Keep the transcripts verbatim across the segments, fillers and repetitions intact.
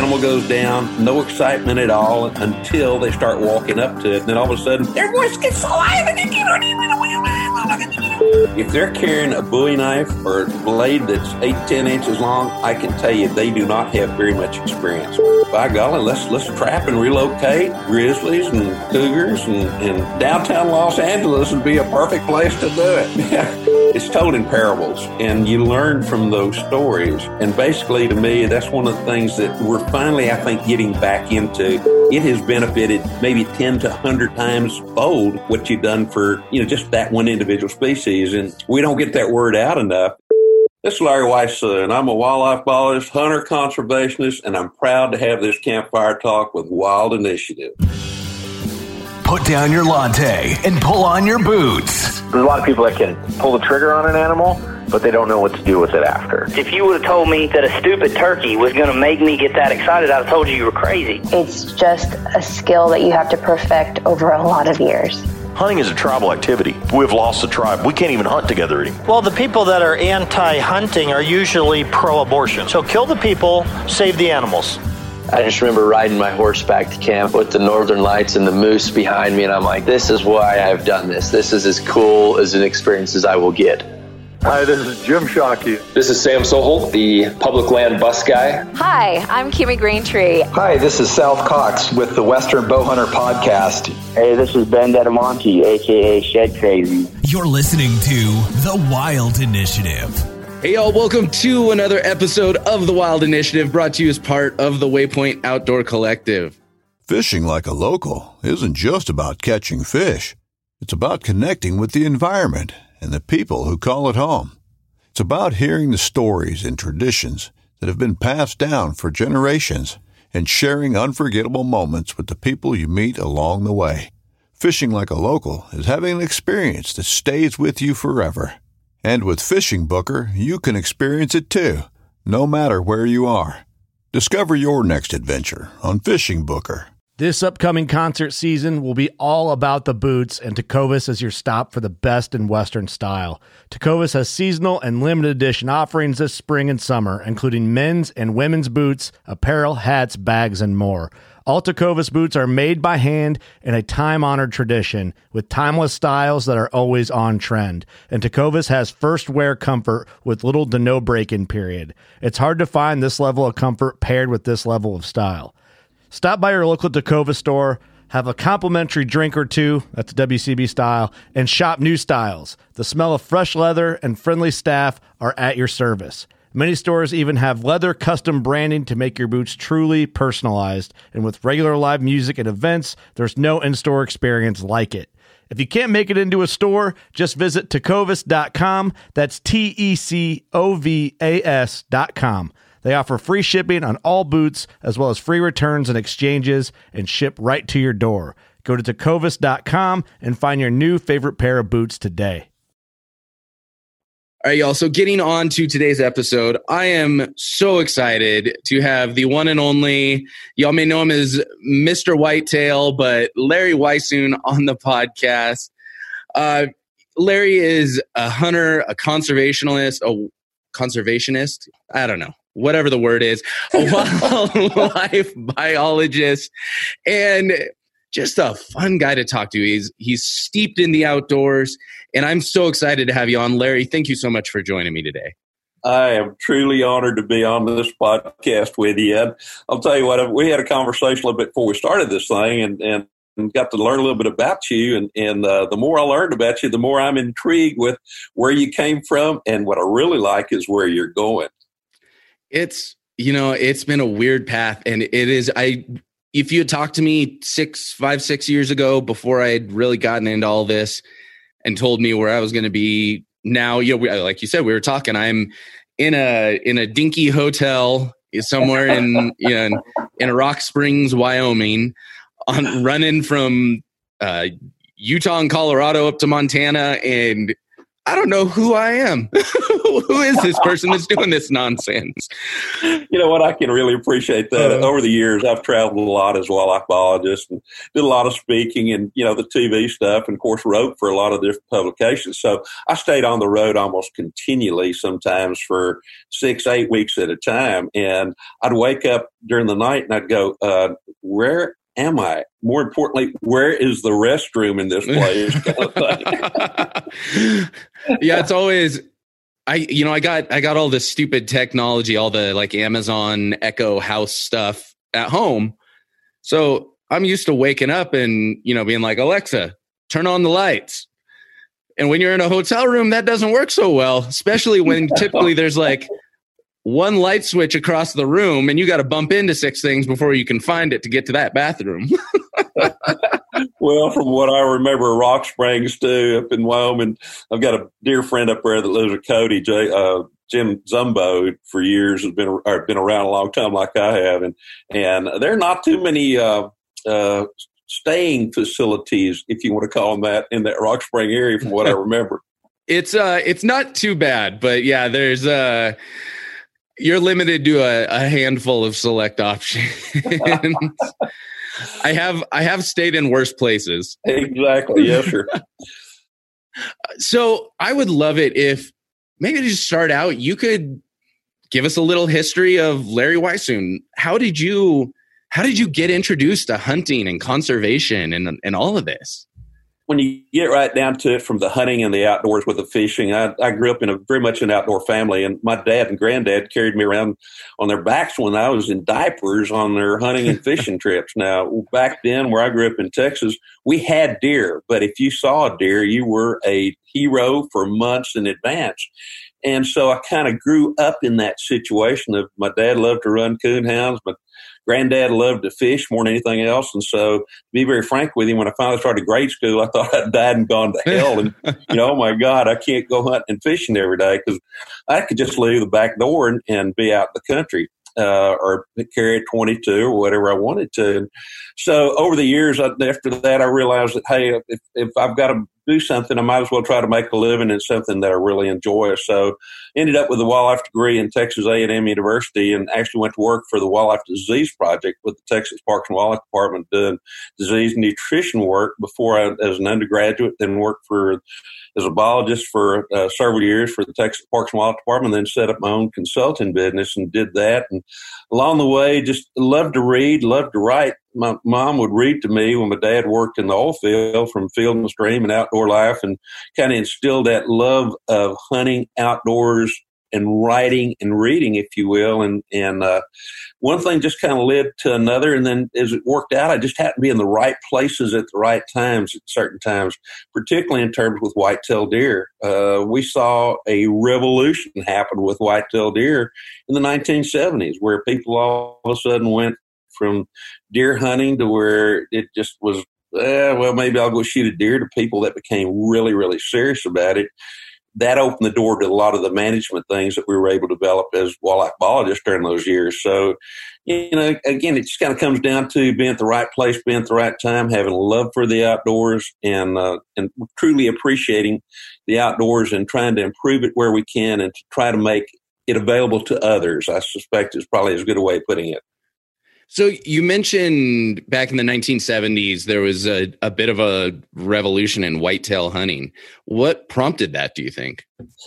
animal goes down, no excitement at all until they start walking up to it. And then all of a sudden, their voice gets so loud. If they're carrying a Bowie knife or a blade that's eight, ten inches long, I can tell you they do not have very much experience. By golly, let's let's trap and relocate grizzlies and cougars, and, and downtown Los Angeles would be a perfect place to do it. It's told in parables, and you learn from those stories. And basically, to me, that's one of the things that we're finally, I think, getting back into. It has benefited maybe ten to one hundred times fold what you've done for, you know, just that one individual species. And we don't get that word out enough. This is Larry Weisson. I'm a wildlife biologist, hunter, conservationist, and I'm proud to have this campfire talk with Wild Initiative. Put down your latte and pull on your boots. There's a lot of people that can pull the trigger on an animal, but they don't know what to do with it after. If you would have told me that a stupid turkey was going to make me get that excited, I'd have told you you were crazy. It's just a skill that you have to perfect over a lot of years. Hunting is a tribal activity. We've lost the tribe. We can't even hunt together anymore. Well, the people that are anti-hunting are usually pro-abortion. So kill the people, save the animals. I just remember riding my horse back to camp with the northern lights and the moose behind me, and I'm like, this is why I've done this. This is as cool as an experience as I will get. Hi, this is Jim Shockey. This is Sam Soholt, the public land bus guy. Hi, I'm Kimmy Greentree. Hi, this is South Cox with the Western Bowhunter Podcast. Hey, this is Ben Dedamonte, a k a. Shed Crazy. You're listening to The Wild Initiative. Hey, y'all, welcome to another episode of The Wild Initiative, brought to you as part of the Waypoint Outdoor Collective. Fishing like a local isn't just about catching fish. It's about connecting with the environment and the people who call it home. It's about hearing the stories and traditions that have been passed down for generations and sharing unforgettable moments with the people you meet along the way. Fishing like a local is having an experience that stays with you forever. And with Fishing Booker, you can experience it too, no matter where you are. Discover your next adventure on Fishing Booker. This upcoming concert season will be all about the boots, and Tecovas is your stop for the best in Western style. Tecovas has seasonal and limited edition offerings this spring and summer, including men's and women's boots, apparel, hats, bags, and more. All Tecovas boots are made by hand in a time-honored tradition with timeless styles that are always on trend. And Tecovas has first wear comfort with little to no break-in period. It's hard to find this level of comfort paired with this level of style. Stop by your local Tecovas store, have a complimentary drink or two, that's W C B style, and shop new styles. The smell of fresh leather and friendly staff are at your service. Many stores even have leather custom branding to make your boots truly personalized. And with regular live music and events, there's no in-store experience like it. If you can't make it into a store, just visit tecovas dot com. That's T E C O V A S dot com. They offer free shipping on all boots, as well as free returns and exchanges, and ship right to your door. Go to tecovas dot com and find your new favorite pair of boots today. All right, y'all. So getting on to today's episode, I am so excited to have the one and only, y'all may know him as Mister Whitetail, but Larry Weisson on the podcast. Uh, Larry is a hunter, a conservationalist, a conservationist. I don't know. Whatever the word is, a wildlife biologist, and just a fun guy to talk to. He's he's steeped in the outdoors, and I'm so excited to have you on. Larry, thank you so much for joining me today. I am truly honored to be on this podcast with you. And I'll tell you what, we had a conversation a little bit before we started this thing, and, and got to learn a little bit about you. And, and uh, the more I learned about you, the more I'm intrigued with where you came from. And what I really like is where you're going. It's, you know, it's been a weird path, and it is, I, if you had talked to me six, five, six years ago before I had really gotten into all this and told me where I was going to be now, you know, we, like you said, we were talking, I'm in a, in a dinky hotel somewhere in, you know, in, in Rock Springs, Wyoming, on running from uh, Utah and Colorado up to Montana, and I don't know who I am. who, who is this person that's doing this nonsense? You know what? I can really appreciate that. Uh, Over the years, I've traveled a lot as a wildlife biologist and did a lot of speaking and, you know, the T V stuff and, of course, wrote for a lot of different publications. So I stayed on the road almost continually, sometimes for six, eight weeks at a time. And I'd wake up during the night and I'd go, uh, where am I? More importantly, where is the restroom in this place? Yeah, it's always, I, you know, I got, I got all this stupid technology, all the like Amazon Echo House stuff at home. So I'm used to waking up and, you know, being like, Alexa, turn on the lights. And when you're in a hotel room, that doesn't work so well, especially when typically there's like one light switch across the room and you got to bump into six things before you can find it to get to that bathroom. Well, from what I remember, Rock Springs too, up in Wyoming, I've got a dear friend up there that lives with Cody, J, uh, Jim Zumbo, for years has been or been around a long time, like I have, and and there are not too many uh, uh, staying facilities, if you want to call them that, in that Rock Spring area, from what I remember. It's uh, it's not too bad, but yeah, there's uh, you're limited to a, a handful of select options. I have I have stayed in worse places. Exactly. Yes, sir. So I would love it if maybe to just start out, you could give us a little history of Larry Weishuhn. How did you how did you get introduced to hunting and conservation and and all of this? When you get right down to it, from the hunting and the outdoors with the fishing, I, I grew up in a very much an outdoor family, and my dad and granddad carried me around on their backs when I was in diapers on their hunting and fishing trips. Now, back then, where I grew up in Texas, we had deer, but if you saw a deer, you were a hero for months in advance. And so I kind of grew up in that situation of my dad loved to run coon hounds, but granddad loved to fish more than anything else. And so, to be very frank with you, when I finally started grade school, I thought I'd died and gone to hell. And, you know, oh my God, I can't go hunting and fishing every day because I could just leave the back door and, and be out in the country. Uh, or carry a twenty-two or whatever I wanted to. And so over the years, I, after that, I realized that, hey, if, if I've got to do something, I might as well try to make a living in something that I really enjoy. So ended up with a wildlife degree in Texas A and M University, and actually went to work for the Wildlife Disease Project with the Texas Parks and Wildlife Department, doing disease and nutrition work before I, as an undergraduate, then worked for as a biologist for uh, several years for the Texas Parks and Wildlife Department, then set up my own consulting business and did that. And along the way, just loved to read, loved to write. My mom would read to me when my dad worked in the oil field, from Field and Stream and Outdoor Life, and kind of instilled that love of hunting, outdoors, and writing and reading, if you will. And, and uh, one thing just kind of led to another. And then as it worked out, I just happened to be in the right places at the right times at certain times, particularly in terms with whitetail deer. Uh, we saw a revolution happen with whitetail deer in the nineteen seventies, where people all of a sudden went from deer hunting to where it just was, eh, well, maybe I'll go shoot a deer, to people that became really, really serious about it. That opened the door to a lot of the management things that we were able to develop as wildlife biologists during those years. So, you know, again, it just kind of comes down to being at the right place, being at the right time, having a love for the outdoors, and uh, and truly appreciating the outdoors and trying to improve it where we can, and to try to make it available to others. I suspect is probably as good a way of putting it. So you mentioned back in the nineteen seventies, there was a, a bit of a revolution in whitetail hunting. What prompted that, do you think?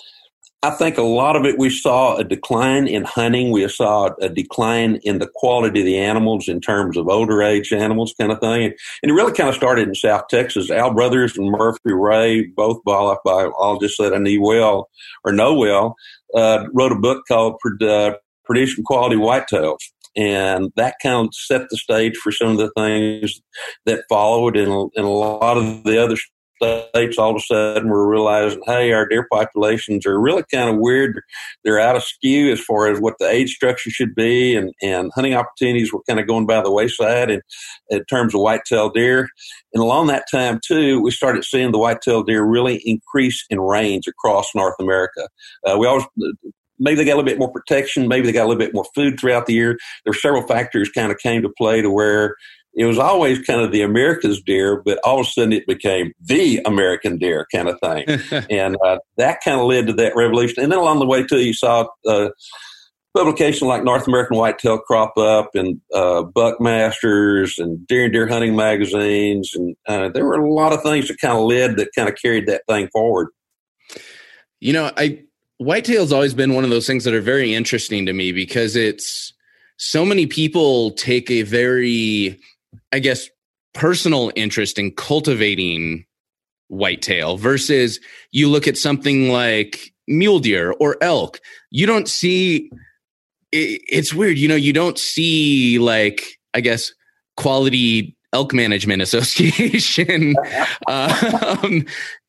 I think a lot of it, we saw a decline in hunting. We saw a decline in the quality of the animals in terms of older age animals, kind of thing. And, and it really kind of started in South Texas. Al Brothers and Murphy Ray, both wildlife biologists that I knew well or know well, uh, wrote a book called uh, Producing Quality Whitetails. And that kind of set the stage for some of the things that followed. And, and a lot of the other states, all of a sudden, were realizing, hey, our deer populations are really kind of weird. They're out of skew as far as what the age structure should be. And, and hunting opportunities were kind of going by the wayside in, in terms of whitetail deer. And along that time, too, we started seeing the whitetail deer really increase in range across North America. Uh, we always... Maybe they got a little bit more protection. Maybe they got a little bit more food throughout the year. There were several factors kind of came to play to where it was always kind of the America's deer, but all of a sudden it became the American deer kind of thing. and uh, that kind of led to that revolution. And then along the way, too, you saw uh, publications like North American Whitetail crop up, and uh, Buckmasters and Deer and Deer Hunting magazines. And uh, there were a lot of things that kind of led, that kind of carried that thing forward. You know, I whitetail's always been one of those things that are very interesting to me, because it's so many people take a very, I guess, personal interest in cultivating whitetail versus you look at something like mule deer or elk. You don't see, it, it's weird, you know, you don't see like, I guess, Quality Elk Management Association, uh, um,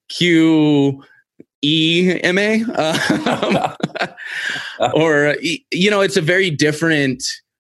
Q E M A, uh, or, you know, it's a very different,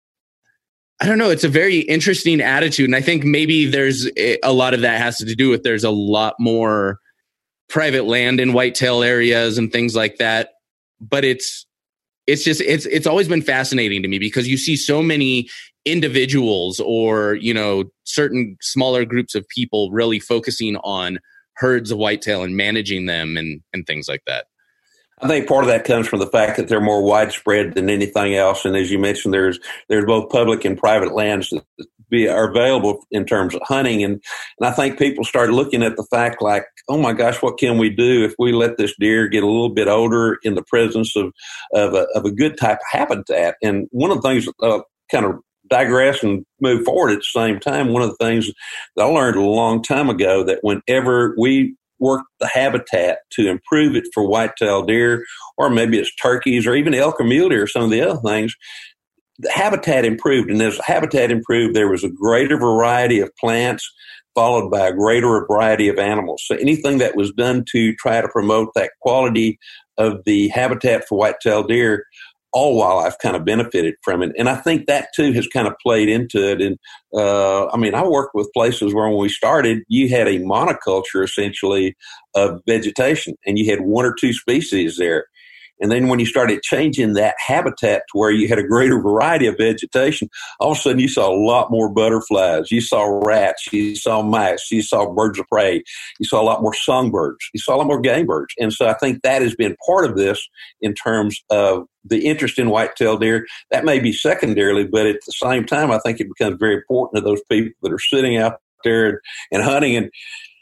I don't know, it's a very interesting attitude. And I think maybe there's a, a lot of that has to do with there's a lot more private land in whitetail areas and things like that. But it's, it's just, it's, it's always been fascinating to me, because you see so many individuals or, you know, certain smaller groups of people really focusing on herds of whitetail and managing them and, and things like that. I think part of that comes from the fact that they're more widespread than anything else. And as you mentioned, there's there's both public and private lands that be, are available in terms of hunting. And, and I think people started looking at the fact like, oh my gosh, what can we do if we let this deer get a little bit older in the presence of of a, of a good type of habitat? And one of the things, uh, kind of digress and move forward at the same time, one of the things that I learned a long time ago, that whenever we work the habitat to improve it for whitetail deer, or maybe it's turkeys or even elk or mule deer or some of the other things, the habitat improved. And as the habitat improved, there was a greater variety of plants followed by a greater variety of animals. So anything that was done to try to promote that quality of the habitat for whitetail deer, all wildlife kind of benefited from it. And I think that too has kind of played into it. And uh, I mean, I worked with places where when we started, you had a monoculture essentially of vegetation, and you had one or two species there. And then when you started changing that habitat to where you had a greater variety of vegetation, all of a sudden you saw a lot more butterflies. You saw rats. You saw mice. You saw birds of prey. You saw a lot more songbirds. You saw a lot more game birds. And so I think that has been part of this in terms of the interest in whitetail deer. That may be secondarily, but at the same time, I think it becomes very important to those people that are sitting out there and, and hunting. And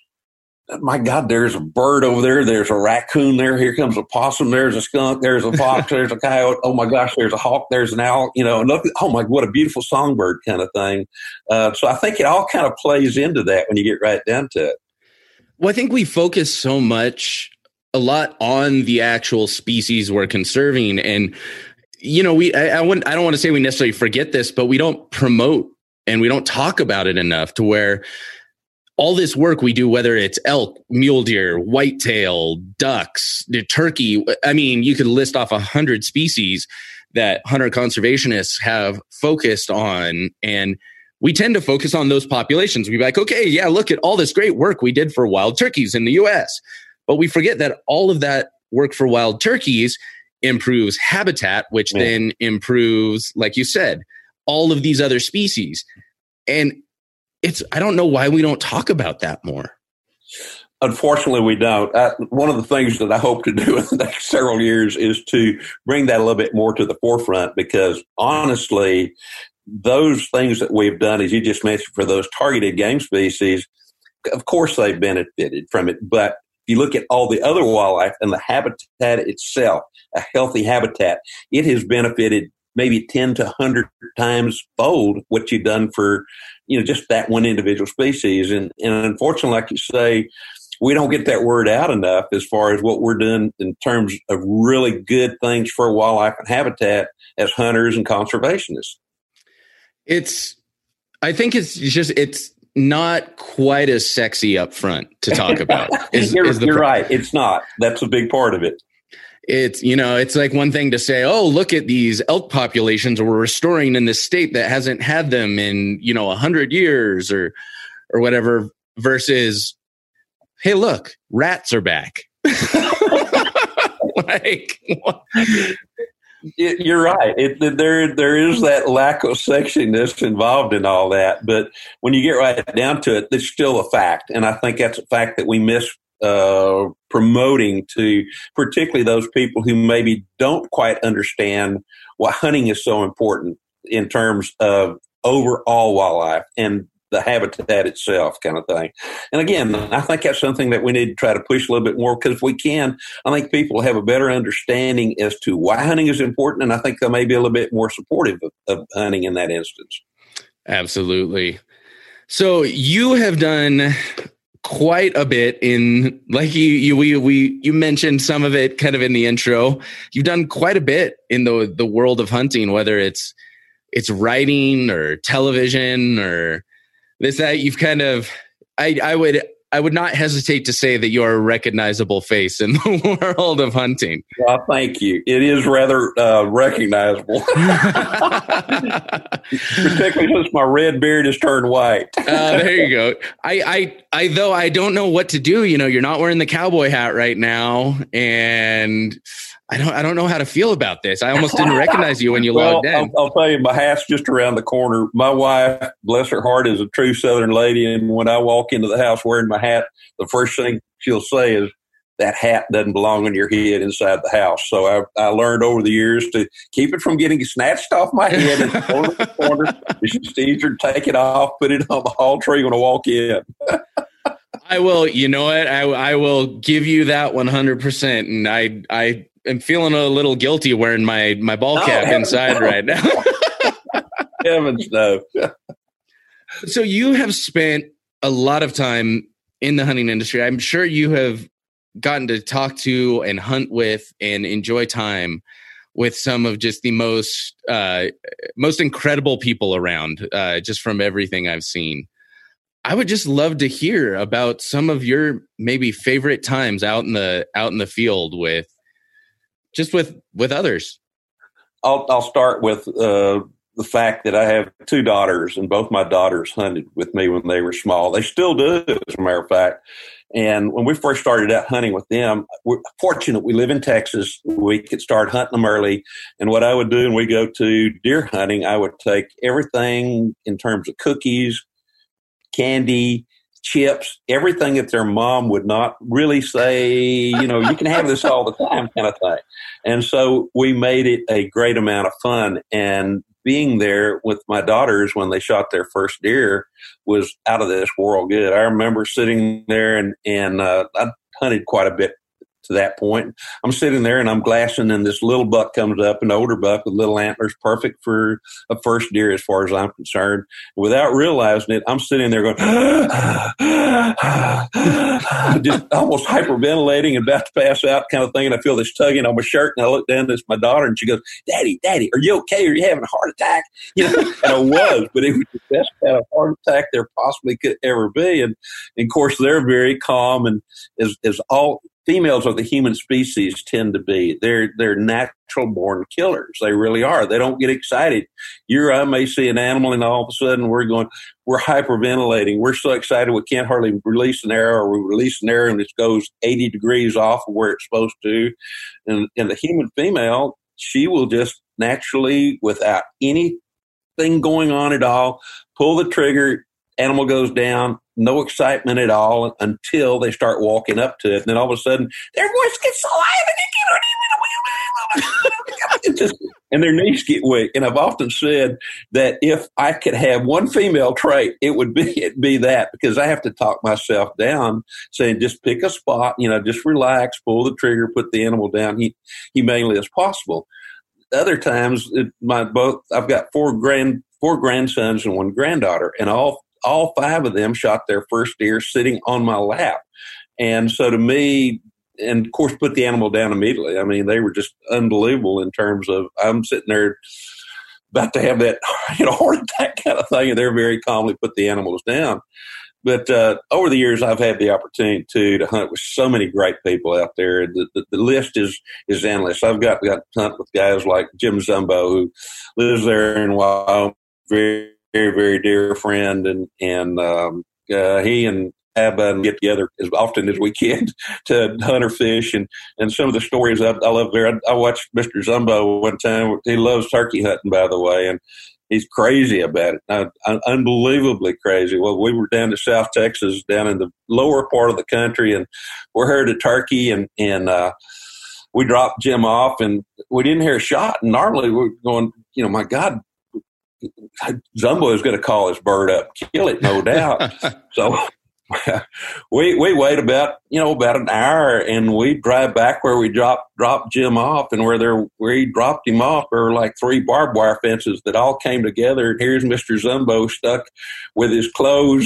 my God, there's a bird over there. There's a raccoon there. Here comes a possum. There's a skunk. There's a fox. There's a coyote. Oh my gosh, there's a hawk. There's an owl. You know, and look, oh my, what a beautiful songbird kind of thing. Uh, so I think it all kind of plays into that when you get right down to it. Well, I think we focus so much, a lot on the actual species we're conserving. And, you know, we, I, I wouldn't, I don't want to say we necessarily forget this, but we don't promote and we don't talk about it enough to where all this work we do, whether it's elk, mule deer, whitetail, ducks, the turkey. I mean, you could list off a hundred species that hunter conservationists have focused on. And we tend to focus on those populations. We'd be like, okay, yeah, look at all this great work we did for wild turkeys in the U S. But we forget that all of that work for wild turkeys improves habitat, which yeah. then improves, like you said, all of these other species. And it's, I don't know why we don't talk about that more. Unfortunately, we don't. I, one of the things that I hope to do in the next several years is to bring that a little bit more to the forefront, because honestly, those things that we've done, as you just mentioned, for those targeted game species, of course they've benefited from it. But if you look at all the other wildlife and the habitat itself, a healthy habitat, it has benefited maybe ten to one hundred times fold what you've done for, you know, just that one individual species. And, and unfortunately, like you say, we don't get that word out enough as far as what we're doing in terms of really good things for wildlife and habitat as hunters and conservationists. It's, I think it's just, it's not quite as sexy up front to talk about. Is, you're is the you're pro- right. It's not. That's a big part of it. It's, you know, it's like one thing to say, oh, look at these elk populations we're restoring in this state that hasn't had them in, you know, a hundred years or, or whatever, versus, hey, look, rats are back. Like, It, you're right. It, there, there is that lack of sexiness involved in all that. But when you get right down to it, it's still a fact. And I think that's a fact that we miss uh, promoting to particularly those people who maybe don't quite understand why hunting is so important in terms of overall wildlife and the habitat itself, kind of thing. And again, I think that's something that we need to try to push a little bit more, because if we can, I think people have a better understanding as to why hunting is important, and I think they may be a little bit more supportive of, of hunting in that instance. Absolutely. So you have done quite a bit in, like you, you we we you mentioned some of it kind of in the intro. You've done quite a bit in the the world of hunting, whether it's it's writing or television or this, that. You've kind of, I, I would, I would not hesitate to say that you are a recognizable face in the world of hunting. Well, thank you. It is rather uh, recognizable, particularly since my red beard has turned white. uh, there you go. I, I, I, though I don't know what to do. You know, you're not wearing the cowboy hat right now, and I don't, I don't know how to feel about this. I almost didn't recognize you when you well, logged in. I'll, I'll tell you, my hat's just around the corner. My wife, bless her heart, is a true Southern lady. And when I walk into the house wearing my hat, the first thing she'll say is, that hat doesn't belong on your head inside the house. So I, I learned over the years to keep it from getting snatched off my head and thrown in the corner. It's just easier to take it off, put it on the hall tree when I walk in. I will, you know what? I, I will give you that one hundred percent. And I, I, I'm feeling a little guilty wearing my, my ball cap oh, inside no. right now. Heavens no. So you have spent a lot of time in the hunting industry. I'm sure you have gotten to talk to and hunt with and enjoy time with some of just the most, uh, most incredible people around, uh, just from everything I've seen. I would just love to hear about some of your maybe favorite times out in the, out in the field with, just with, with others. I'll, I'll start with uh, the fact that I have two daughters, and both my daughters hunted with me when they were small. They still do, as a matter of fact. And when we first started out hunting with them, we're fortunate we live in Texas. We could start hunting them early. And what I would do when we go to deer hunting, I would take everything in terms of cookies, candy, chips, everything that their mom would not really say, you know, you can have this all the time kind of thing. And so we made it a great amount of fun. And being there with my daughters when they shot their first deer was out of this world good. I remember sitting there and, and uh, I hunted quite a bit to that point. I'm sitting there and I'm glassing, and this little buck comes up, an older buck with little antlers, perfect for a first deer as far as I'm concerned. Without realizing it, I'm sitting there going, just almost hyperventilating and about to pass out kind of thing. And I feel this tugging on my shirt, and I look down, it's my daughter, and she goes, Daddy, Daddy, are you okay? Are you having a heart attack? You know, and I was, but it was the best kind of heart attack there possibly could ever be. And, and of course, they're very calm, and as, as all females of the human species tend to be. They're they're natural born killers. They really are. They don't get excited. You or I may see an animal, and all of a sudden we're going, we're hyperventilating. We're so excited we can't hardly release an arrow, or we release an arrow and it goes eighty degrees off of where it's supposed to. And, and the human female, she will just naturally, without anything going on at all, pull the trigger, animal goes down, no excitement at all until they start walking up to it. And then all of a sudden, their voice gets alive and, just, and their knees get weak. And I've often said that if I could have one female trait, it would be it'd be that, because I have to talk myself down, saying just pick a spot, you know, just relax, pull the trigger, put the animal down he, humanely as possible. Other times, it, my both I've got four grand four grandsons and one granddaughter, and all all five of them shot their first deer sitting on my lap. And so to me, and of course, put the animal down immediately. I mean, they were just unbelievable in terms of, I'm sitting there about to have that, you know, heart attack kind of thing, and they're very calmly put the animals down. But uh, over the years, I've had the opportunity too to hunt with so many great people out there. The, the, the list is is endless. I've got, got to hunt with guys like Jim Zumbo, who lives there in Wyoming, very, very, very dear friend, and and um, uh, he and and get together as often as we can to hunt or fish. And, and some of the stories I, I love there. I, I watched Mister Zumbo one time. He loves turkey hunting, by the way, and he's crazy about it. Uh, unbelievably crazy. Well, we were down to South Texas, down in the lower part of the country, and we heard a turkey, and, and uh, we dropped Jim off, and we didn't hear a shot. And normally we're going, you know, my God, Zumbo is going to call his bird up, kill it, no doubt. So we we wait about you know about an hour, and we drive back where we dropped dropped Jim off, and where there where he dropped him off, there were like three barbed wire fences that all came together. And here's Mister Zumbo stuck with his clothes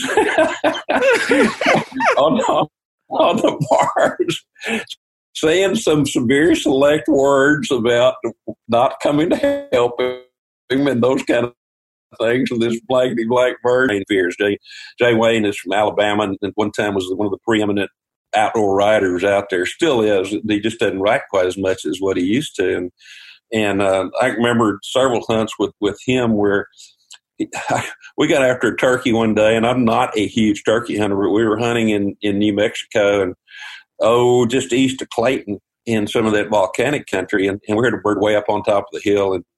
on, on on the bars, saying some severe select words about not coming to help him and those kind of things. And this blankety blank bird fears. Jay, Jay Wayne is from Alabama, and one time was one of the preeminent outdoor riders out there. Still is. He just doesn't ride quite as much as what he used to. And and uh, I remember several hunts with with him where he, we got after a turkey one day, and I'm not a huge turkey hunter, but we were hunting in in New Mexico, and oh, just east of Clayton in some of that volcanic country, and, and we heard a bird way up on top of the hill. And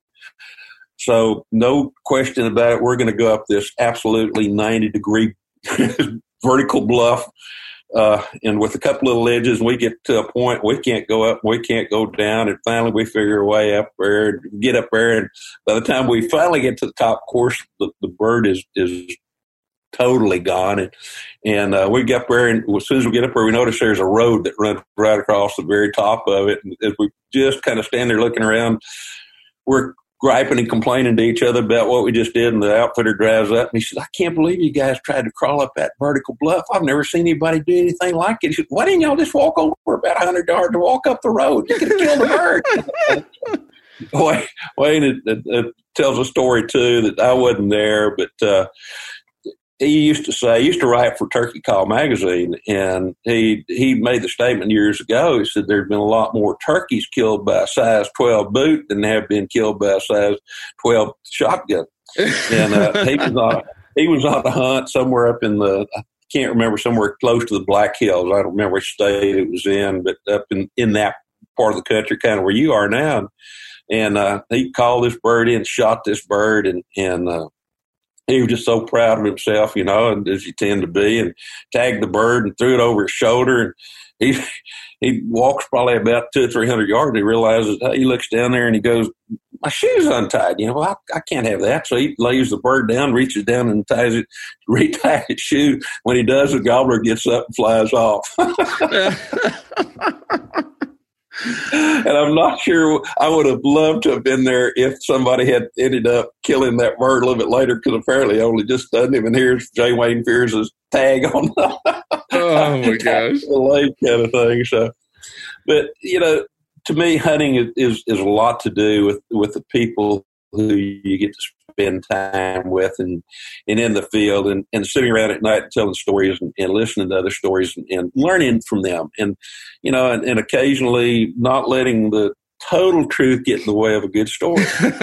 so no question about it, we're going to go up this absolutely ninety degree vertical bluff, uh, and with a couple of ledges, we get to a point we can't go up, we can't go down, and finally we figure a way up there, get up there, and by the time we finally get to the top, of course, the, the bird is is totally gone, and and uh, we get up there, and as soon as we get up there, we notice there's a road that runs right across the very top of it, and as we just kind of stand there looking around, we're griping and complaining to each other about what we just did, and the outfitter drives up, and he says, I can't believe you guys tried to crawl up that vertical bluff. I've never seen anybody do anything like it. He said, why didn't y'all just walk over about one hundred yards to walk up the road? You could have killed the bird. Wayne, Wayne it, it, it tells a story, too, that I wasn't there, but uh, he used to say, he used to write for Turkey Call magazine, and he he made the statement years ago. He said there'd been a lot more turkeys killed by a size twelve boot than have been killed by a size twelve shotgun. And uh, he was on he was on a hunt somewhere up in the, I can't remember, somewhere close to the Black Hills. I don't remember which state it was in, but up in, in that part of the country, kind of where you are now. And uh, he called this bird in, shot this bird, and and uh, he was just so proud of himself, you know, and as you tend to be, and tagged the bird and threw it over his shoulder. And he he walks probably about two or three hundred yards. And he realizes, he looks down there and he goes, my shoe's untied. You know, well, I, I can't have that. So he lays the bird down, reaches down and ties it, reties his shoe. When he does, the gobbler gets up and flies off. And I'm not sure, I would have loved to have been there if somebody had ended up killing that bird a little bit later, because apparently only just stunned him. And here's Jay Wayne Fears' tag on the, oh my gosh, the leg kind of thing. So, but you know, to me, hunting is, is, is a lot to do with, with the people who you get to spend time with, and, and in the field, and, and sitting around at night telling stories, and, and listening to other stories, and, and learning from them. And, you know, and, and occasionally not letting the total truth get in the way of a good story.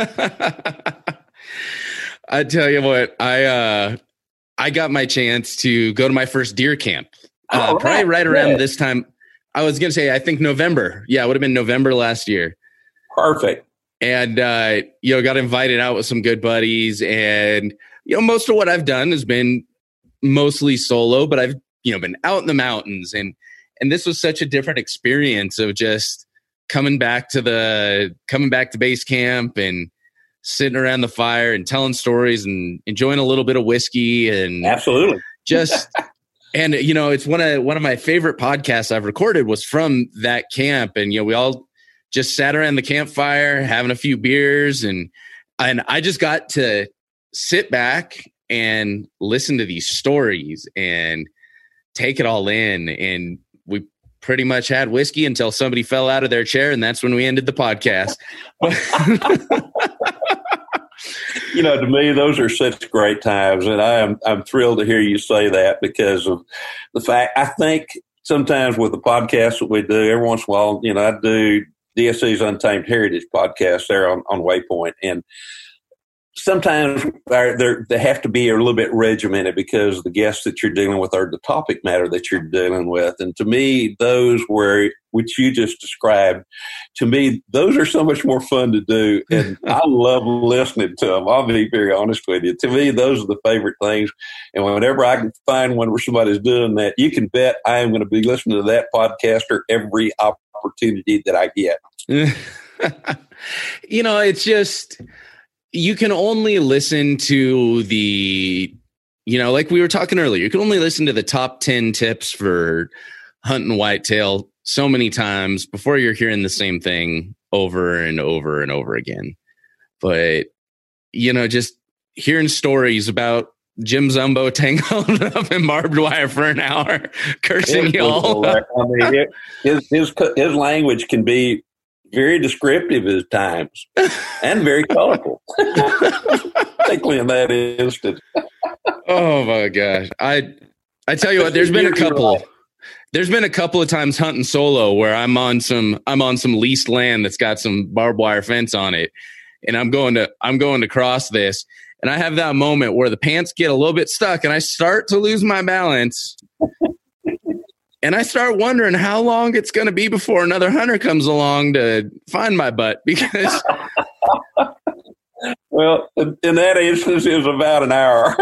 I tell you what, I, uh, I got my chance to go to my first deer camp, uh, oh, probably right around yeah. this time. I was going to say, I think November. Yeah, it would have been November last year. Perfect. And, uh, you know, got invited out with some good buddies, and, you know, most of what I've done has been mostly solo, but I've, you know, been out in the mountains, and, and this was such a different experience of just coming back to the, coming back to base camp and sitting around the fire and telling stories and enjoying a little bit of whiskey, and absolutely just, and, you know, it's one of, one of my favorite podcasts I've recorded was from that camp. And, you know, we all just sat around the campfire, having a few beers, and and I just got to sit back and listen to these stories and take it all in. And we pretty much had whiskey until somebody fell out of their chair, and that's when we ended the podcast. You know, to me, those are such great times, and I am I'm thrilled to hear you say that, because of the fact, I think sometimes with the podcast that we do, every once in a while, you know, I do D S C's Untamed Heritage podcast there on, on Waypoint. And sometimes they have to be a little bit regimented because the guests that you're dealing with are the topic matter that you're dealing with. And to me, those were, which you just described, to me, those are so much more fun to do. And I love listening to them. I'll be very honest with you. To me, those are the favorite things. And whenever I can find one where somebody's doing that, you can bet I am going to be listening to that podcaster every opportunity that I get. You know, it's just, you can only listen to the, you know, like we were talking earlier, you can only listen to the top ten tips for hunting whitetail so many times before you're hearing the same thing over and over and over again. But, you know, just hearing stories about Jim Zumbo tangled up in barbed wire for an hour, cursing y'all. I mean, it, his, his, his language can be very descriptive at times and very colorful, particularly in that instance. Oh my gosh. I, I tell you what, there's been a couple, there's been a couple of times hunting solo where I'm on some, I'm on some leased land that's got some barbed wire fence on it. And I'm going to, I'm going to cross this. And I have that moment where the pants get a little bit stuck and I start to lose my balance. And I start wondering how long it's going to be before another hunter comes along to find my butt, because well, in that instance, it was about an hour.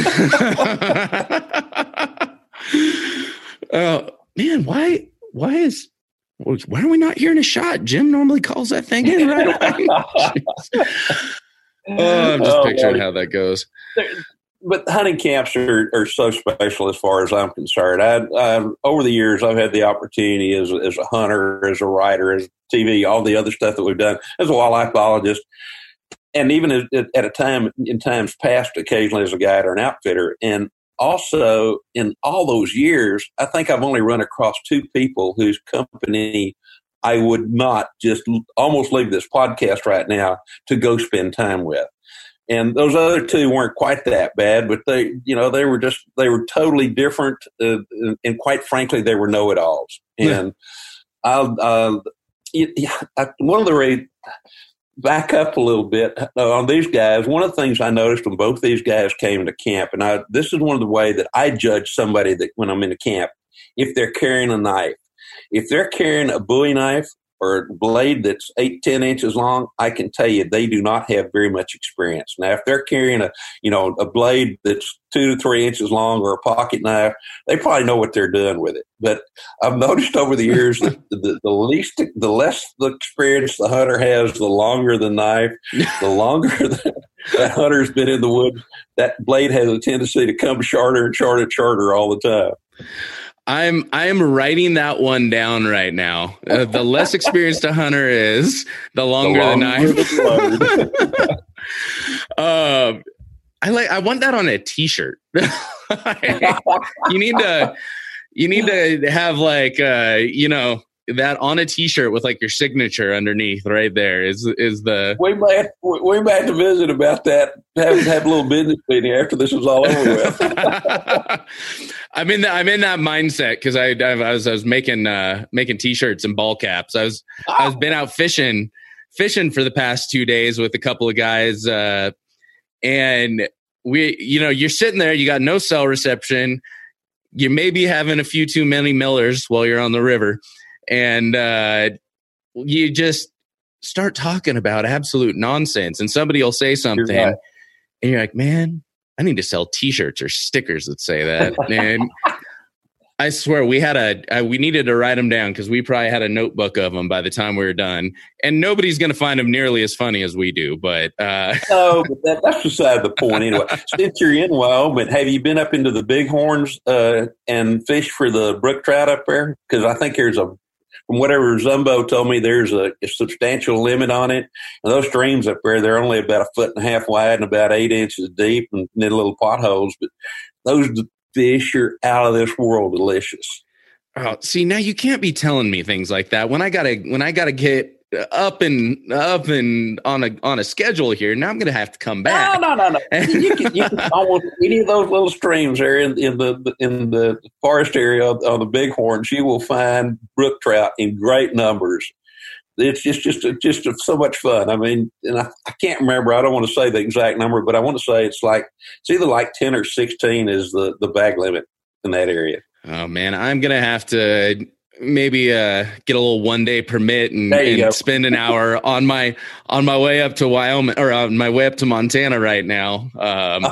Oh man, why? Why is? Why are we not hearing a shot? Jim normally calls that thing in right away. Oh, I'm just oh, picturing how that goes. But hunting camps are, are so special as far as I'm concerned. I, I, over the years, I've had the opportunity as, as a hunter, as a writer, as T V, all the other stuff that we've done, as a wildlife biologist, and even at, at a time in times past, occasionally as a guide or an outfitter. And also, in all those years, I think I've only run across two people whose company I would not just almost leave this podcast right now to go spend time with. And those other two weren't quite that bad, but they, you know, they were just, they were totally different. Uh, and quite frankly, they were know-it-alls. And I'll, uh, I, one of the, re- back up a little bit uh, on these guys, one of the things I noticed when both these guys came to camp, and I, this is one of the ways that I judge somebody that when I'm in a camp, if they're carrying a knife, if they're carrying a Bowie knife or a blade that's eight, ten inches long, I can tell you they do not have very much experience. Now, if they're carrying a, you know, a blade that's two to three inches long or a pocket knife, they probably know what they're doing with it. But I've noticed over the years that the, the least, the less the experience the hunter has, the longer the knife, the longer the, that hunter's been in the woods, that blade has a tendency to come shorter and shorter and shorter all the time. I'm I'm writing that one down right now. Uh, the less experienced a hunter is, the longer the, longer the knife. uh, I like. I want that on a T-shirt. you need to. You need to have like uh, you know that on a T-shirt with like your signature underneath. Right there is is the. We might we might have to visit about that. Have have a little business meeting after this is all over with. I'm in that. I'm in that mindset because I, I was I was making uh, making T-shirts and ball caps. I was oh. I was been out fishing fishing for the past two days with a couple of guys, uh, and we you know you're sitting there. You got no cell reception. You may be having a few too many Millers while you're on the river, and uh, you just start talking about absolute nonsense. And somebody will say something, you're right. And you're like, man, I need to sell T-shirts or stickers that say that. And I swear we had a, uh, we needed to write them down because we probably had a notebook of them by the time we were done. And nobody's going to find them nearly as funny as we do. But uh, no, but that, that's beside the point anyway. Since you're in Wyoming, have you been up into the Bighorns uh, and fished for the brook trout up there? Because I think there's a, from whatever Zumbo told me, there's a, a substantial limit on it. And those streams up there, they're only about a foot and a half wide and about eight inches deep and then little potholes. But those fish are out of this world delicious. Oh, see, now you can't be telling me things like that when I gotta when I gotta get up and up and on a on a schedule here. Now I'm gonna have to come back. No, no, no, no. you can, you can almost any of those little streams there in, in the in the forest area on the Bighorns, you will find brook trout in great numbers. it's just just just so much fun. I mean, and I, I can't remember. I don't want to say the exact number, but I want to say it's like it's either like ten or sixteen is the the bag limit in that area. Oh man, I'm gonna have to maybe uh, get a little one day permit and, and spend an hour on my on my way up to Wyoming or on my way up to Montana right now. Um,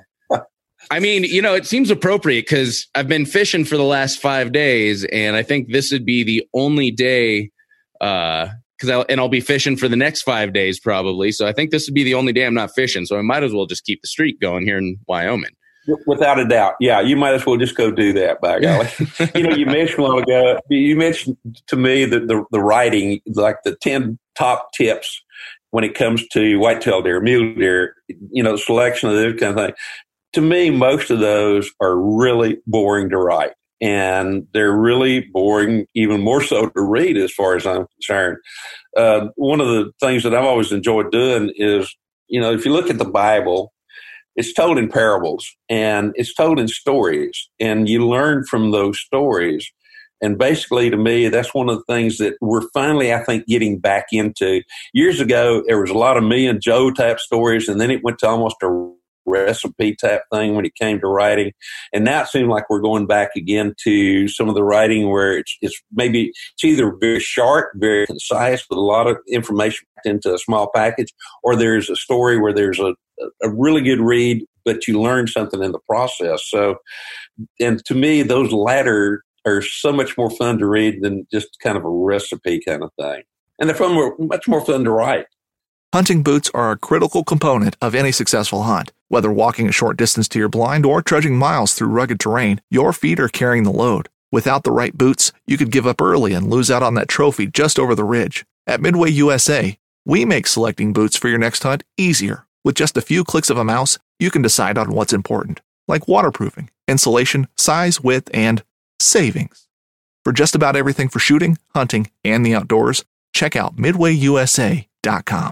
I mean, you know, it seems appropriate because I've been fishing for the last five days, and I think this would be the only day. Uh, because I'll and I'll be fishing for the next five days probably. So I think this would be the only day I'm not fishing. So I might as well just keep the streak going here in Wyoming. Without a doubt, yeah, you might as well just go do that. By golly, you know, you mentioned a while ago. You mentioned to me that the the writing, like the ten top tips when it comes to whitetail deer, mule deer, you know, selection of this kind of thing. To me, most of those are really boring to write. And they're really boring, even more so to read as far as I'm concerned. Uh, one of the things that I've always enjoyed doing is, you know, if you look at the Bible, it's told in parables and it's told in stories, and you learn from those stories. And basically, to me, that's one of the things that we're finally, I think, getting back into. Years ago, there was a lot of me and Joe type stories, and then it went to almost a recipe type thing when it came to writing. And now it seems like we're going back again to some of the writing where it's, it's maybe it's either very short, very concise with a lot of information into a small package, or there's a story where there's a, a really good read, but you learn something in the process. So, and to me, those latter are so much more fun to read than just kind of a recipe kind of thing. And they're fun, much more fun to write. Hunting boots are a critical component of any successful hunt. Whether walking a short distance to your blind or trudging miles through rugged terrain, your feet are carrying the load. Without the right boots, you could give up early and lose out on that trophy just over the ridge. At Midway U S A, we make selecting boots for your next hunt easier. With just a few clicks of a mouse, you can decide on what's important, like waterproofing, insulation, size, width, and savings. For just about everything for shooting, hunting, and the outdoors, check out midway u s a dot com.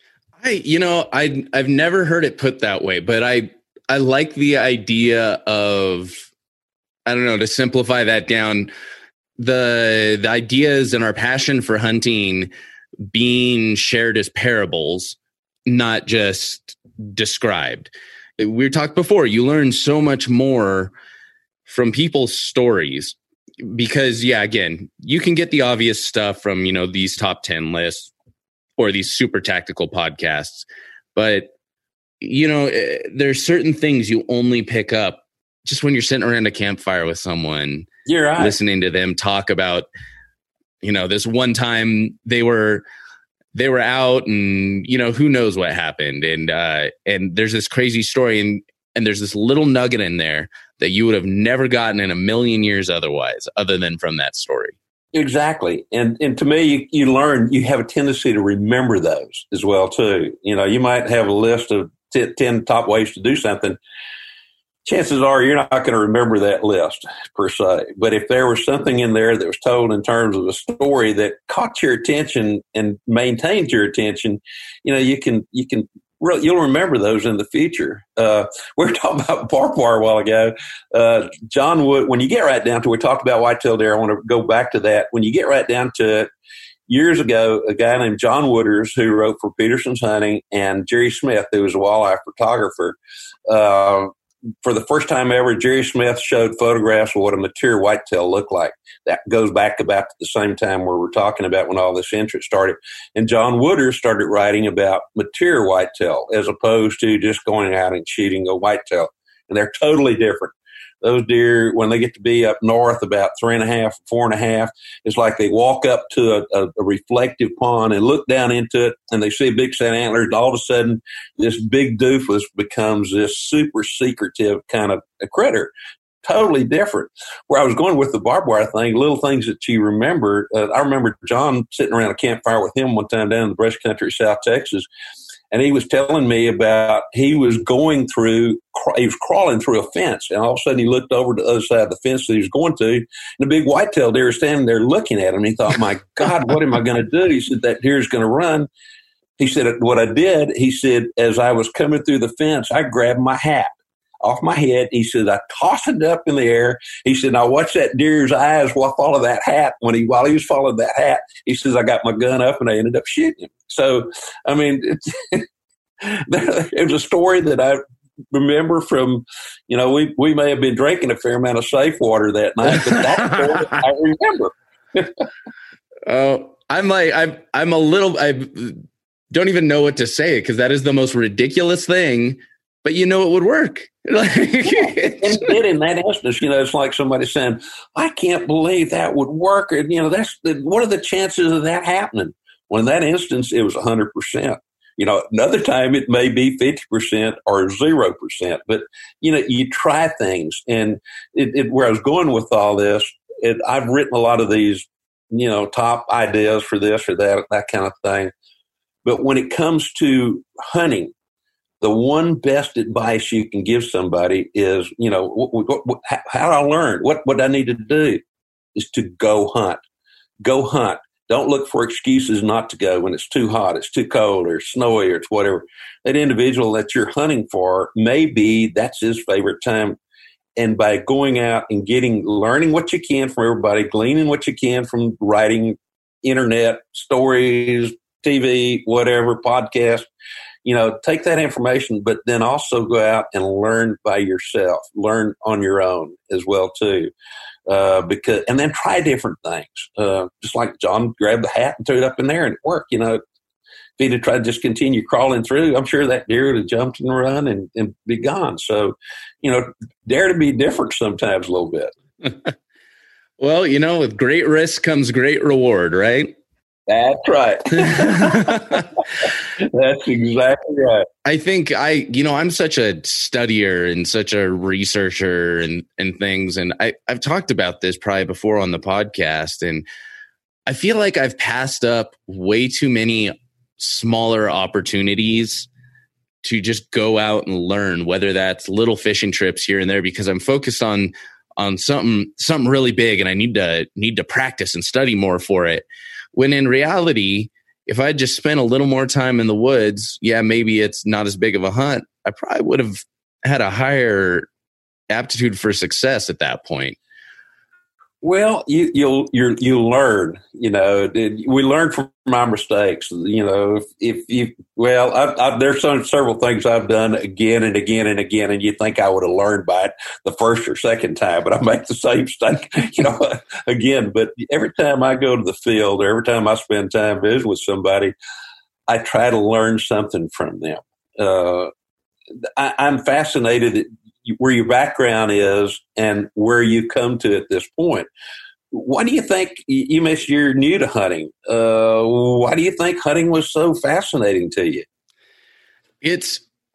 I, you know, I I've never heard it put that way, but I I like the idea of, I don't know, to simplify that down, the the ideas and our passion for hunting being shared as parables, not just described. We talked before, you learn so much more from people's stories because, yeah, again, you can get the obvious stuff from, you know, these top ten lists or these super tactical podcasts. But, you know, there's certain things you only pick up just when you're sitting around a campfire with someone, you're right, listening to them talk about, you know, this one time they were, they were out and, you know, who knows what happened. And, uh, and there's this crazy story and, and there's this little nugget in there that you would have never gotten in a million years otherwise, other than from that story. Exactly. And and to me, you, you learn, you have a tendency to remember those as well, too. You know, you might have a list of t- ten top ways to do something. Chances are you're not going to remember that list per se. But if there was something in there that was told in terms of a story that caught your attention and maintained your attention, you know, you can, you can, Really, you'll remember those in the future. Uh, we were talking about barbed wire a while ago. Uh, John Wood, when you get right down to, we talked about whitetail deer. I want to go back to that. When you get right down to it, years ago, a guy named John Wooders, who wrote for Peterson's Hunting, and Jerry Smith, who was a walleye photographer, uh, for the first time ever, Jerry Smith showed photographs of what a mature whitetail looked like. That goes back about to the same time where we're talking about when all this interest started. And John Wooders started writing about mature whitetail as opposed to just going out and shooting a whitetail. And they're totally different. Those deer, when they get to be up north about three and a half, four and a half, it's like they walk up to a, a, a reflective pond and look down into it, and they see a big set of antlers. And all of a sudden, this big doofus becomes this super secretive kind of a critter. Totally different. Where I was going with the barbed wire thing, little things that you remember. Uh, I remember John sitting around a campfire with him one time down in the brush country of South Texas. And he was telling me about, he was going through, he was crawling through a fence. And all of a sudden he looked over to the other side of the fence that he was going to. And a big whitetail deer was standing there looking at him. He thought, my God, what am I going to do? He said, that deer is going to run. He said, what I did, he said, as I was coming through the fence, I grabbed my hat. off my head. He said, I tossed it up in the air. He said, I watched that deer's eyes while follow that hat. When he, while he was following that hat, he says, I got my gun up and I ended up shooting him. So, I mean, it's, it was a story that I remember from, you know, we, we may have been drinking a fair amount of safe water that night, but that's story I remember. Oh, I'm like, I'm, I'm a little, I don't even know what to say because that is the most ridiculous thing, but you know, it would work. Like, yeah, it did in that instance. You know, it's like somebody saying, I can't believe that would work. And, you know, that's the, what are the chances of that happening? Well, in that instance, it was one hundred percent. You know, another time it may be fifty percent or zero percent. But, you know, you try things. And it, it, where I was going with all this, it, I've written a lot of these, you know, top ideas for this or that, that kind of thing. But when it comes to hunting, the one best advice you can give somebody is, you know, what, what, what, how do I learn? What, what I need to do is to go hunt. Go hunt. Don't look for excuses not to go when it's too hot, it's too cold, or snowy, or it's whatever. That individual that you're hunting for, maybe that's his favorite time. And by going out and getting, learning what you can from everybody, gleaning what you can from writing, internet, stories, T V, whatever, podcast, you know, take that information, but then also go out and learn by yourself, learn on your own as well, too. Uh, because, and then try different things. Uh, just like John grabbed the hat and threw it up in there and it worked. You know, if he'd have tried to just continue crawling through, I'm sure that deer would have jumped and run and, and be gone. So, you know, dare to be different sometimes a little bit. Well, you know, with great risk comes great reward, right? That's right. That's exactly right. I think I, you know, I'm such a studier and such a researcher and, and things. And I, I've talked about this probably before on the podcast. And I feel like I've passed up way too many smaller opportunities to just go out and learn, whether that's little fishing trips here and there, because I'm focused on, on something, something really big and I need to, need to practice and study more for it. When in reality, if I just spent a little more time in the woods, yeah, maybe it's not as big of a hunt. I probably would have had a higher aptitude for success at that point. Well, you, you'll you're, you'll learn. You know, we learn from our mistakes. You know, if, if you well, I, I, there's some several things I've done again and again and again, and you think I would have learned by it the first or second time, but I make the same mistake, you know, again. But every time I go to the field, or every time I spend time visiting with somebody, I try to learn something from them. Uh, I, I'm fascinated at where your background is and where you come to at this point. Why do you think, you mentioned you're new to hunting, uh, why do you think hunting was so fascinating to you? It's,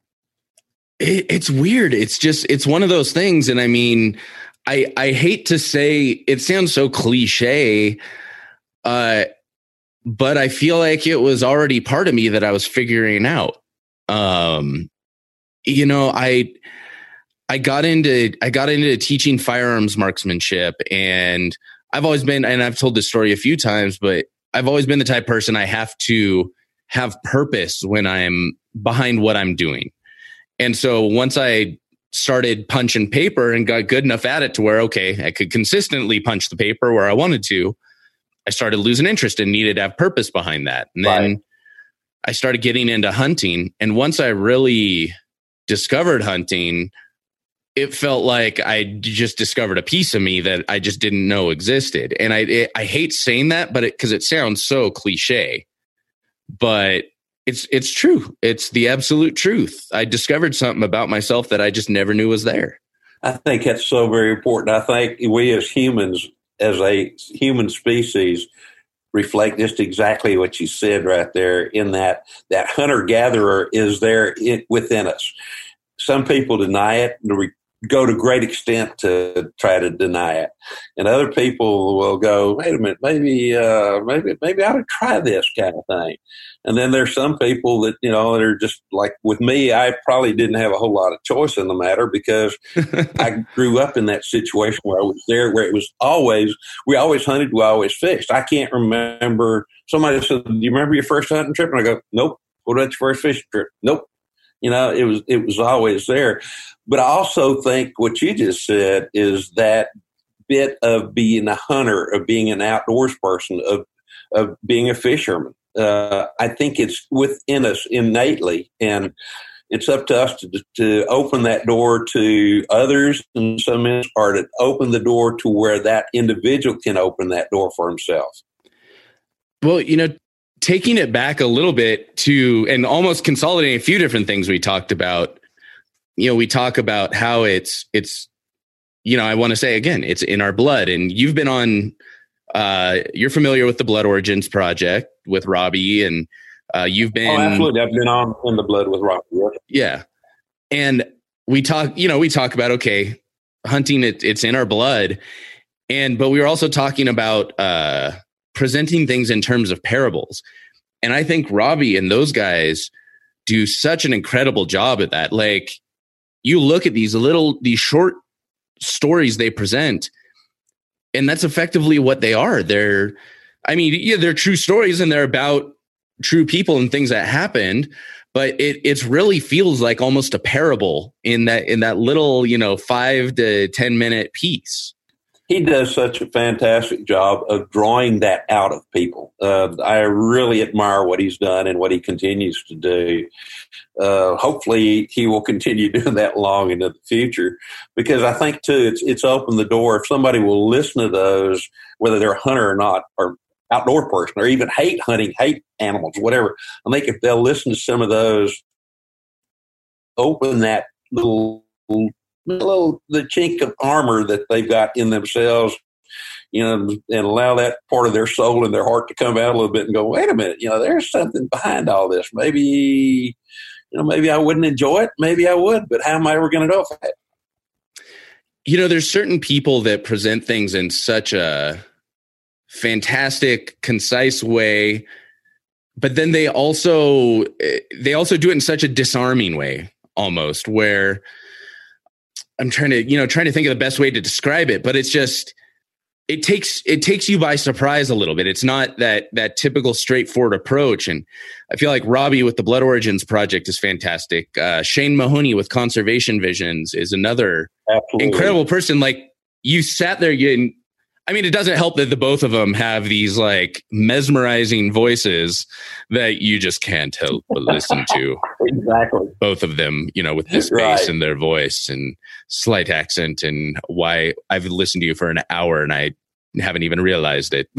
it, it's weird. It's just, it's one of those things. And I mean, I, I hate to say, it sounds so cliche, uh, but I feel like it was already part of me that I was figuring out. Um, you know, I, I got into I got into teaching firearms marksmanship, and I've always been, and I've told this story a few times, but I've always been the type of person I have to have purpose when I'm behind what I'm doing. And so once I started punching paper and got good enough at it to where, okay, I could consistently punch the paper where I wanted to, I started losing interest and needed to have purpose behind that. And then right. I started getting into hunting. And once I really discovered hunting, it felt like I just discovered a piece of me that I just didn't know existed. And I it, I hate saying that, but it, 'cause it sounds so cliche, but it's it's true. It's the absolute truth. I discovered something about myself that I just never knew was there. I think that's so very important. I think we as humans, as a human species, reflect just exactly what you said right there, in that that hunter-gatherer is there in, within us. Some people deny it, go to great extent to try to deny it, and other people will go, "Wait a minute, maybe, uh, maybe, maybe I ought to try this kind of thing." And then there's some people that, you know, that are just like with me. I probably didn't have a whole lot of choice in the matter because I grew up in that situation where I was there, where it was always we always hunted, we always fished. I can't remember. Somebody said, "Do you remember your first hunting trip?" And I go, "Nope." What about your first fishing trip? Nope. You know, it was it was always there. But I also think what you just said is that bit of being a hunter, of being an outdoors person, of of being a fisherman. Uh, I think it's within us innately, and it's up to us to to open that door to others in some minutes, or to open the door to where that individual can open that door for himself. Well, you know, taking it back a little bit to, and almost consolidating a few different things we talked about, you know, we talk about how it's, it's, you know, I want to say again, it's in our blood. And you've been on, uh, you're familiar with the Blood Origins Project with Robbie, and uh, you've been. Oh, absolutely. I've been on In the Blood with Robbie. Yeah. yeah. And we talk, you know, we talk about, okay, hunting, it, it's in our blood. And, but we were also talking about, uh, presenting things in terms of parables. And I think Robbie and those guys do such an incredible job at that. Like, you look at these little, these short stories they present, and that's effectively what they are. They're, I mean, yeah, they're true stories and they're about true people and things that happened, but it it's really feels like almost a parable in that, in that little, you know, five to ten minute piece. He does such a fantastic job of drawing that out of people. Uh, I really admire what he's done and what he continues to do. Uh, hopefully he will continue doing that long into the future, because I think too, it's, it's opened the door. If somebody will listen to those, whether they're a hunter or not, or outdoor person, or even hate hunting, hate animals, whatever, I think if they'll listen to some of those, open that little, little the chink of armor that they've got in themselves, you know, and allow that part of their soul and their heart to come out a little bit and go, wait a minute, you know, there's something behind all this. Maybe, you know, maybe I wouldn't enjoy it. Maybe I would, but how am I ever going to know if I? You know, there's certain people that present things in such a fantastic, concise way, but then they also, they also do it in such a disarming way, almost, where I'm trying to, you know, trying to think of the best way to describe it, but it's just, it takes, it takes you by surprise a little bit. It's not that, that typical straightforward approach. And I feel like Robbie with the Blood Origins Project is fantastic. Uh, Shane Mahoney with Conservation Visions is another Absolutely. incredible person. Like, you sat there, you, I mean, it doesn't help that the both of them have these like mesmerizing voices that you just can't help but listen to. Exactly. Both of them, you know, with this bass right. in their voice and slight accent, and why I've listened to you for an hour and I haven't even realized it.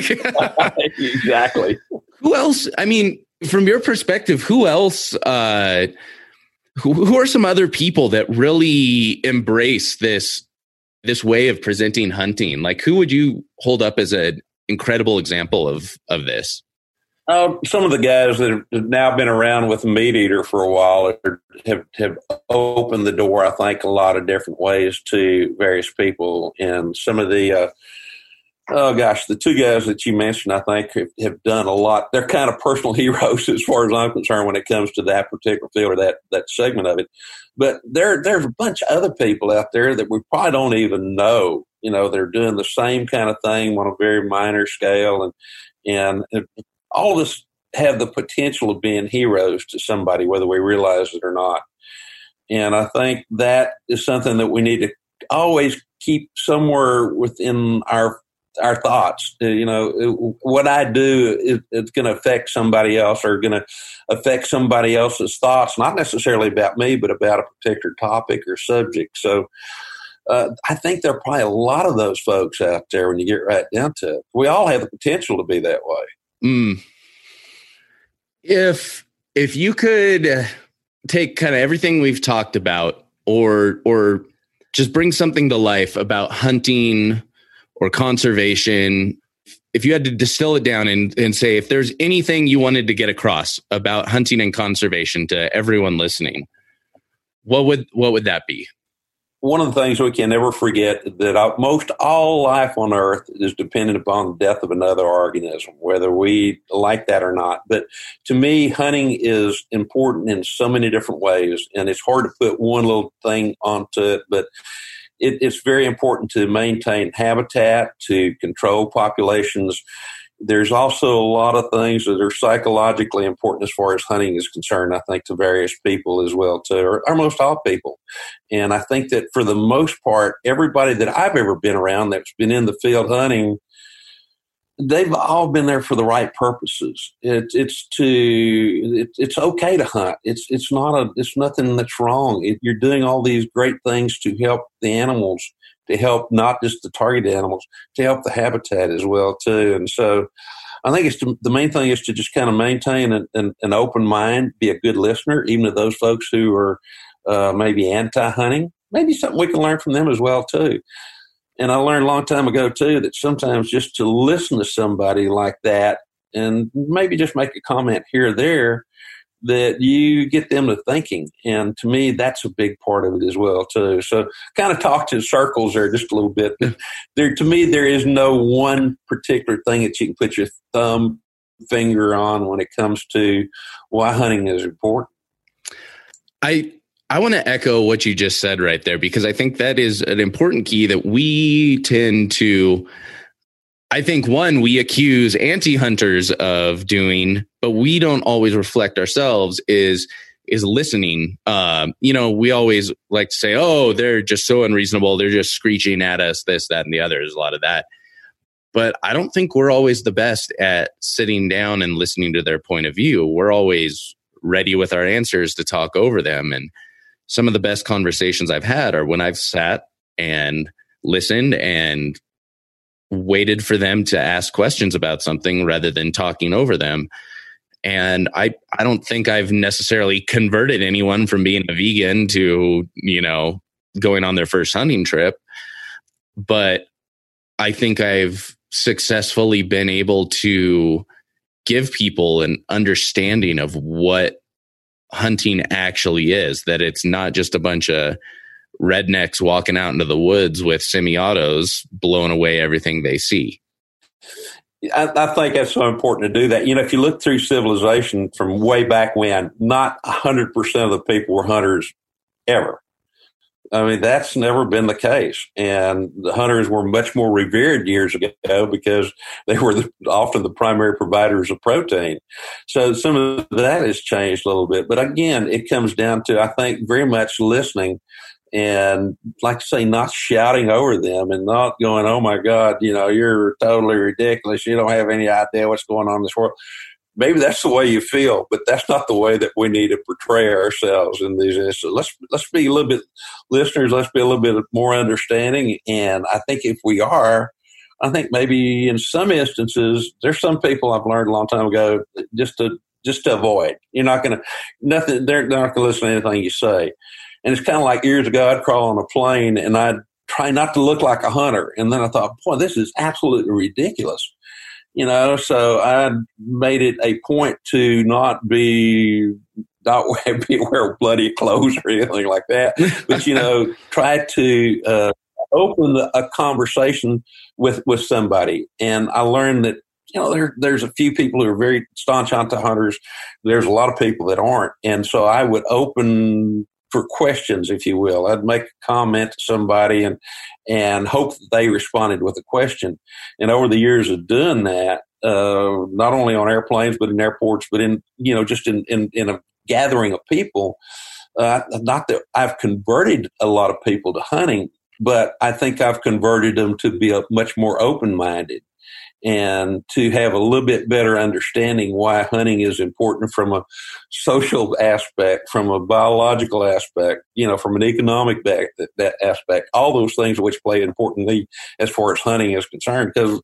Exactly. Who else? I mean, from your perspective, who else, uh, who, who are some other people that really embrace this, this way of presenting hunting? Like, who would you hold up as an incredible example of, of this? Uh, some of the guys that have now been around with the Meat Eater for a while have, have opened the door, I think, a lot of different ways to various people. And some of the, uh, oh gosh, the two guys that you mentioned, I think, have, have done a lot. They're kind of personal heroes as far as I'm concerned when it comes to that particular field or that, that segment of it. But there, there's a bunch of other people out there that we probably don't even know. You know, they're doing the same kind of thing on a very minor scale. And, and it, all of us have the potential of being heroes to somebody, whether we realize it or not. And I think that is something that we need to always keep somewhere within our our thoughts. You know, what I do is it's going to affect somebody else, or going to affect somebody else's thoughts, not necessarily about me, but about a particular topic or subject. So uh, I think there are probably a lot of those folks out there when you get right down to it. We all have the potential to be that way. Mm. If if you could take kind of everything we've talked about, or or just bring something to life about hunting or conservation, if you had to distill it down and, and say, if there's anything you wanted to get across about hunting and conservation to everyone listening, what would what would that be? One of the things we can never forget that most all life on Earth is dependent upon the death of another organism, whether we like that or not. But to me, hunting is important in so many different ways, and it's hard to put one little thing onto it, but it, it's very important to maintain habitat, to control populations. There's also a lot of things that are psychologically important as far as hunting is concerned, I think, to various people as well, too, or, or most all people. And I think that for the most part, everybody that I've ever been around that's been in the field hunting, they've all been there for the right purposes. It, it's to it, it's okay to hunt. It's it's not a it's nothing that's wrong. It, you're doing all these great things to help the animals, to help not just the targeted animals, to help the habitat as well too. And so, I think it's to, the main thing is to just kind of maintain an, an, an open mind, be a good listener, even to those folks who are uh, maybe anti-hunting. Maybe something we can learn from them as well too. And I learned a long time ago, too, that sometimes just to listen to somebody like that and maybe just make a comment here or there, that you get them to thinking. And to me, that's a big part of it as well, too. So kind of talk to circles there just a little bit. But there, to me, there is no one particular thing that you can put your thumb finger on when it comes to why hunting is important. I I want to echo what you just said right there, because I think that is an important key that we tend to, I think, one, we accuse anti-hunters of doing, but we don't always reflect ourselves, is is listening. Um, you know, we always like to say, oh, they're just so unreasonable. They're just screeching at us, this, that, and the other. There's a lot of that. But I don't think we're always the best at sitting down and listening to their point of view. We're always ready with our answers to talk over them. And some of the best conversations I've had are when I've sat and listened and waited for them to ask questions about something rather than talking over them. And I, I don't think I've necessarily converted anyone from being a vegan to, you know, going on their first hunting trip. But I think I've successfully been able to give people an understanding of what hunting actually is, that it's not just a bunch of rednecks walking out into the woods with semi-autos blowing away everything they see. I, I think that's so important to do that. You know, if you look through civilization from way back when, not one hundred percent of the people were hunters ever. I mean, that's never been the case. And the hunters were much more revered years ago because they were the, often the primary providers of protein. So some of that has changed a little bit. But again, it comes down to, I think, very much listening and, like I say, not shouting over them and not going, oh, my God, you know, you're totally ridiculous. You don't have any idea what's going on in this world. Maybe that's the way you feel, but that's not the way that we need to portray ourselves in these instances. Let's let's be a little bit listeners. Let's be a little bit more understanding. And I think if we are, I think maybe in some instances, there's some people I've learned a long time ago just to just to avoid. You're not going to nothing. They're not going to listen to anything you say. And it's kind of like years ago, I'd crawl on a plane and I'd try not to look like a hunter. And then I thought, boy, this is absolutely ridiculous. You know, so I made it a point to not be, not be wear bloody clothes or anything like that. But, you know, try to uh, open a conversation with, with somebody. And I learned that, you know, there, there's a few people who are very staunch hunter-hunters. There's a lot of people that aren't. And so I would open for questions, if you will. I'd make a comment to somebody and and hope that they responded with a question. And over the years of doing that, uh, not only on airplanes, but in airports, but in, you know, just in, in, in a gathering of people, uh, not that I've converted a lot of people to hunting, but I think I've converted them to be a much more open-minded and to have a little bit better understanding why hunting is important from a social aspect, from a biological aspect, you know, from an economic back, that, that aspect, all those things which play importantly as far as hunting is concerned. Because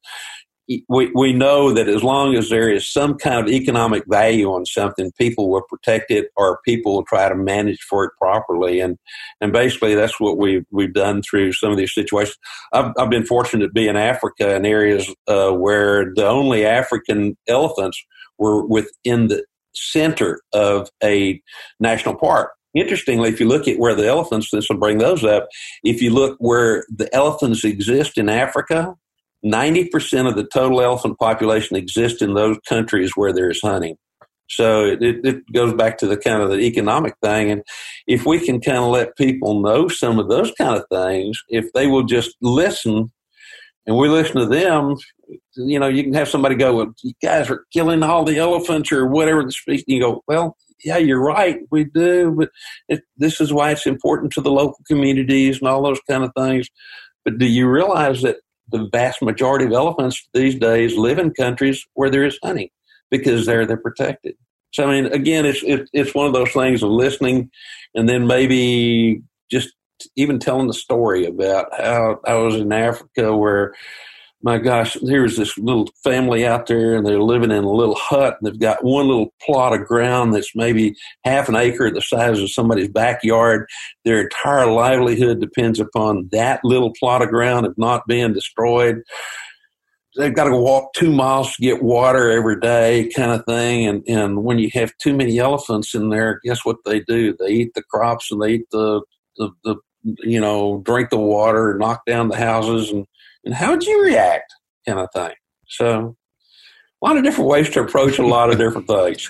we, we know that as long as there is some kind of economic value on something, people will protect it or people will try to manage for it properly. And, and basically that's what we've, we've done through some of these situations. I've, I've been fortunate to be in Africa in areas uh, where the only African elephants were within the center of a national park. Interestingly, if you look at where the elephants, this will bring those up, if you look where the elephants exist in Africa, ninety percent of the total elephant population exists in those countries where there's hunting. So it, it goes back to the kind of the economic thing. And if we can kind of let people know some of those kind of things, if they will just listen and we listen to them, you know, you can have somebody go, well, you guys are killing all the elephants or whatever the species. You go, well, yeah, you're right. We do. But it, this is why it's important to the local communities and all those kind of things. But do you realize that the vast majority of elephants these days live in countries where there is hunting because there they're protected? So, I mean, again, it's it, it's one of those things of listening and then maybe just even telling the story about how I was in Africa where, my gosh, here's this little family out there and they're living in a little hut and they've got one little plot of ground that's maybe half an acre the size of somebody's backyard. Their entire livelihood depends upon that little plot of ground of not being destroyed. They've got to walk two miles to get water every day kind of thing. And, and when you have too many elephants in there, guess what they do? They eat the crops and they eat the, the, the you know, drink the water, knock down the houses. And, and how would you react kind of thing? So a lot of different ways to approach a lot of different things.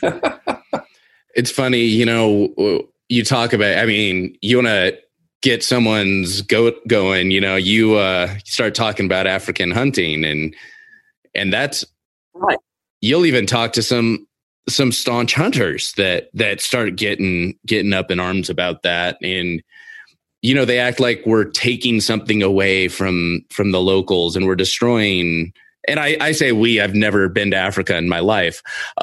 It's funny, you know, you talk about, I mean, you want to get someone's goat going, you know, you uh, start talking about African hunting and, and that's right. You'll even talk to some, some staunch hunters that, that start getting, getting up in arms about that. And, you know, they act like we're taking something away from, from the locals and we're destroying. And I, I say we, I've never been to Africa in my life.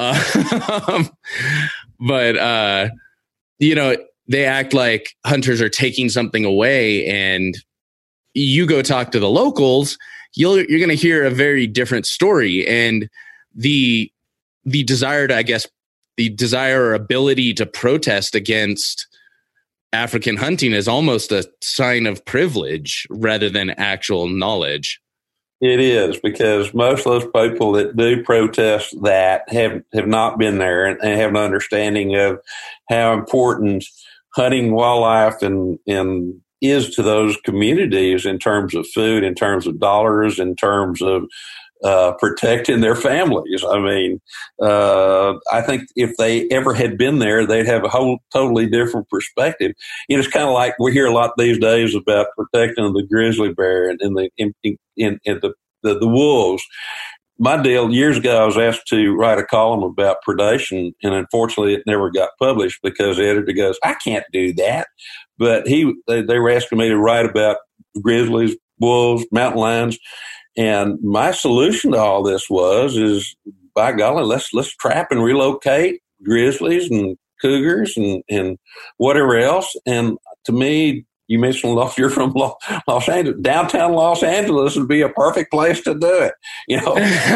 Uh, but, uh, you know, they act like hunters are taking something away, and you go talk to the locals, you'll, you're going to hear a very different story. And the, the desired, I guess, the desire or ability to protest against African hunting is almost a sign of privilege rather than actual knowledge. It is, because most of those people that do protest that have, have not been there and, and have an understanding of how important hunting wildlife and, and is to those communities in terms of food, in terms of dollars, in terms of uh, protecting their families. I mean, uh, I think if they ever had been there, they'd have a whole totally different perspective. You know, it's kind of like we hear a lot these days about protecting the grizzly bear and, and the in, in, in the, the the wolves. My deal years ago, I was asked to write a column about predation, and unfortunately, it never got published because the editor goes, "I can't do that." But he, they, they were asking me to write about grizzlies, wolves, mountain lions, and my solution to all this was, is by golly, let's let's trap and relocate grizzlies and cougars and and whatever else. And to me, you mentioned you're from Los Angeles. Downtown Los Angeles would be a perfect place to do it. You know,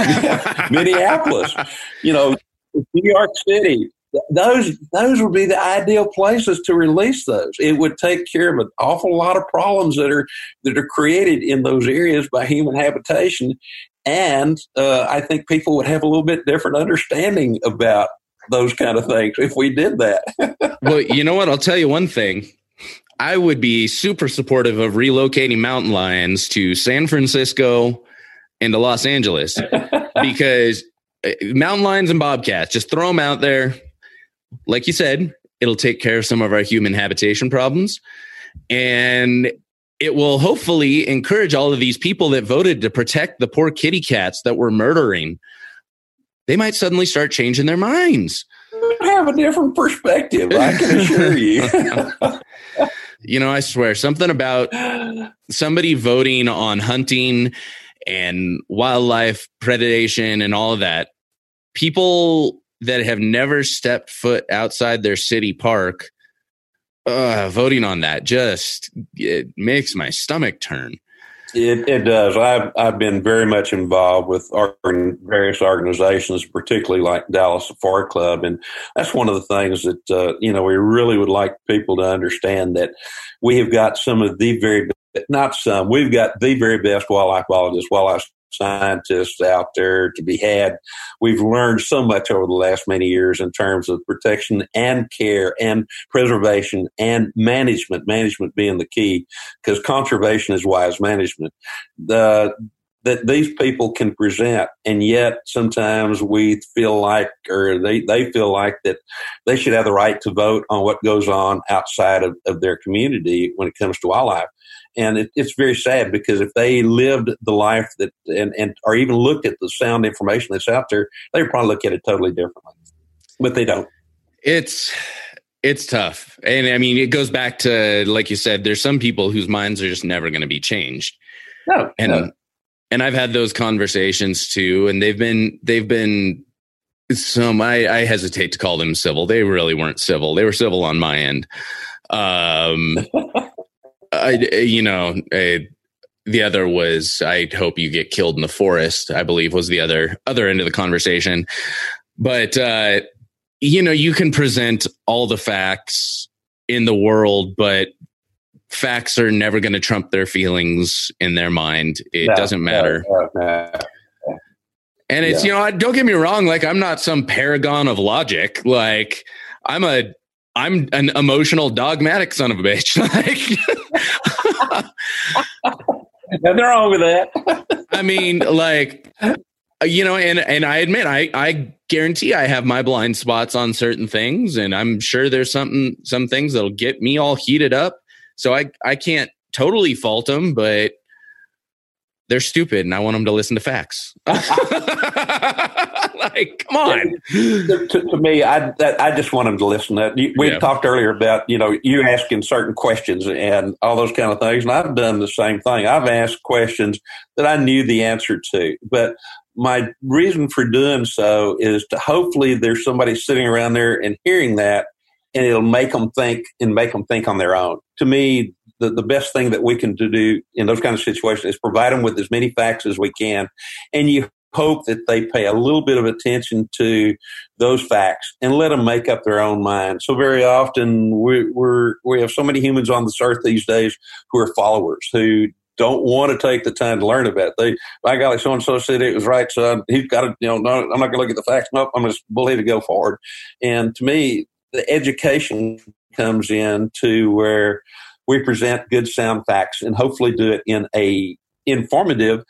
Minneapolis, you know, New York City. Those those would be the ideal places to release those. It would take care of an awful lot of problems that are that are created in those areas by human habitation, and uh, I think people would have a little bit different understanding about those kind of things if we did that. Well, you know what? I'll tell you one thing. I would be super supportive of relocating mountain lions to San Francisco and to Los Angeles because mountain lions and bobcats, just throw them out there. Like you said, it'll take care of some of our human habitation problems, and it will hopefully encourage all of these people that voted to protect the poor kitty cats that we're murdering. They might suddenly start changing their minds. Have a different perspective, I can assure you. You know, I swear, something about somebody voting on hunting and wildlife predation and all of that. People that have never stepped foot outside their city park, uh, voting on that just, it makes my stomach turn. It, it does. I've I've been very much involved with our various organizations, particularly like Dallas Safari Club, and that's one of the things that uh, you know we really would like people to understand, that we have got some of the very not some we've got the very best wildlife biologists, wildlife scientists out there to be had. We've learned so much over the last many years in terms of protection and care and preservation and management, management being the key, because conservation is wise management. The that these people can present, and yet sometimes we feel like, or they, they feel like that they should have the right to vote on what goes on outside of, of their community when it comes to wildlife. And it, it's very sad, because if they lived the life that, and, and or even looked at the sound information that's out there, they would probably look at it totally differently. But they don't. It's it's tough. And I mean, it goes back to, like you said, there's some people whose minds are just never going to be changed. No. And no. and I've had those conversations too, and they've been they've been some I, I hesitate to call them civil. They really weren't civil. They were civil on my end. Um I you know, I, the other was, I hope you get killed in the forest, I believe was the other other end of the conversation. But uh you know, you can present all the facts in the world, but facts are never going to trump their feelings in their mind. It no, doesn't matter. No, no, no. And it's, yeah. you know, don't get me wrong. Like, I'm not some paragon of logic. Like, I'm a, I'm an emotional, dogmatic son of a bitch. Like, nothing wrong with that. I mean, like, you know, and, and I admit, I, I guarantee I have my blind spots on certain things, and I'm sure there's something, some things that'll get me all heated up. So I, I can't totally fault them, but they're stupid, and I want them to listen to facts. Like, come on. To, to, to me, I that, I just want them to listen. That we yeah. talked earlier about, you know, you asking certain questions and all those kind of things, and I've done the same thing. I've asked questions that I knew the answer to, but my reason for doing so is to hopefully there's somebody sitting around there and hearing that, and it'll make them think and make them think on their own. To me, the, the best thing that we can do in those kind of situations is provide them with as many facts as we can. And you hope that they pay a little bit of attention to those facts and let them make up their own mind. So very often we, we're, we have so many humans on this earth these days who are followers, who don't want to take the time to learn about it. They, by golly, so-and-so said it was right, so he's got to, you know, no, I'm not going to look at the facts. Nope, I'm just believe to go forward. And to me, the education comes in to where we present good, sound facts and hopefully do it in a informative,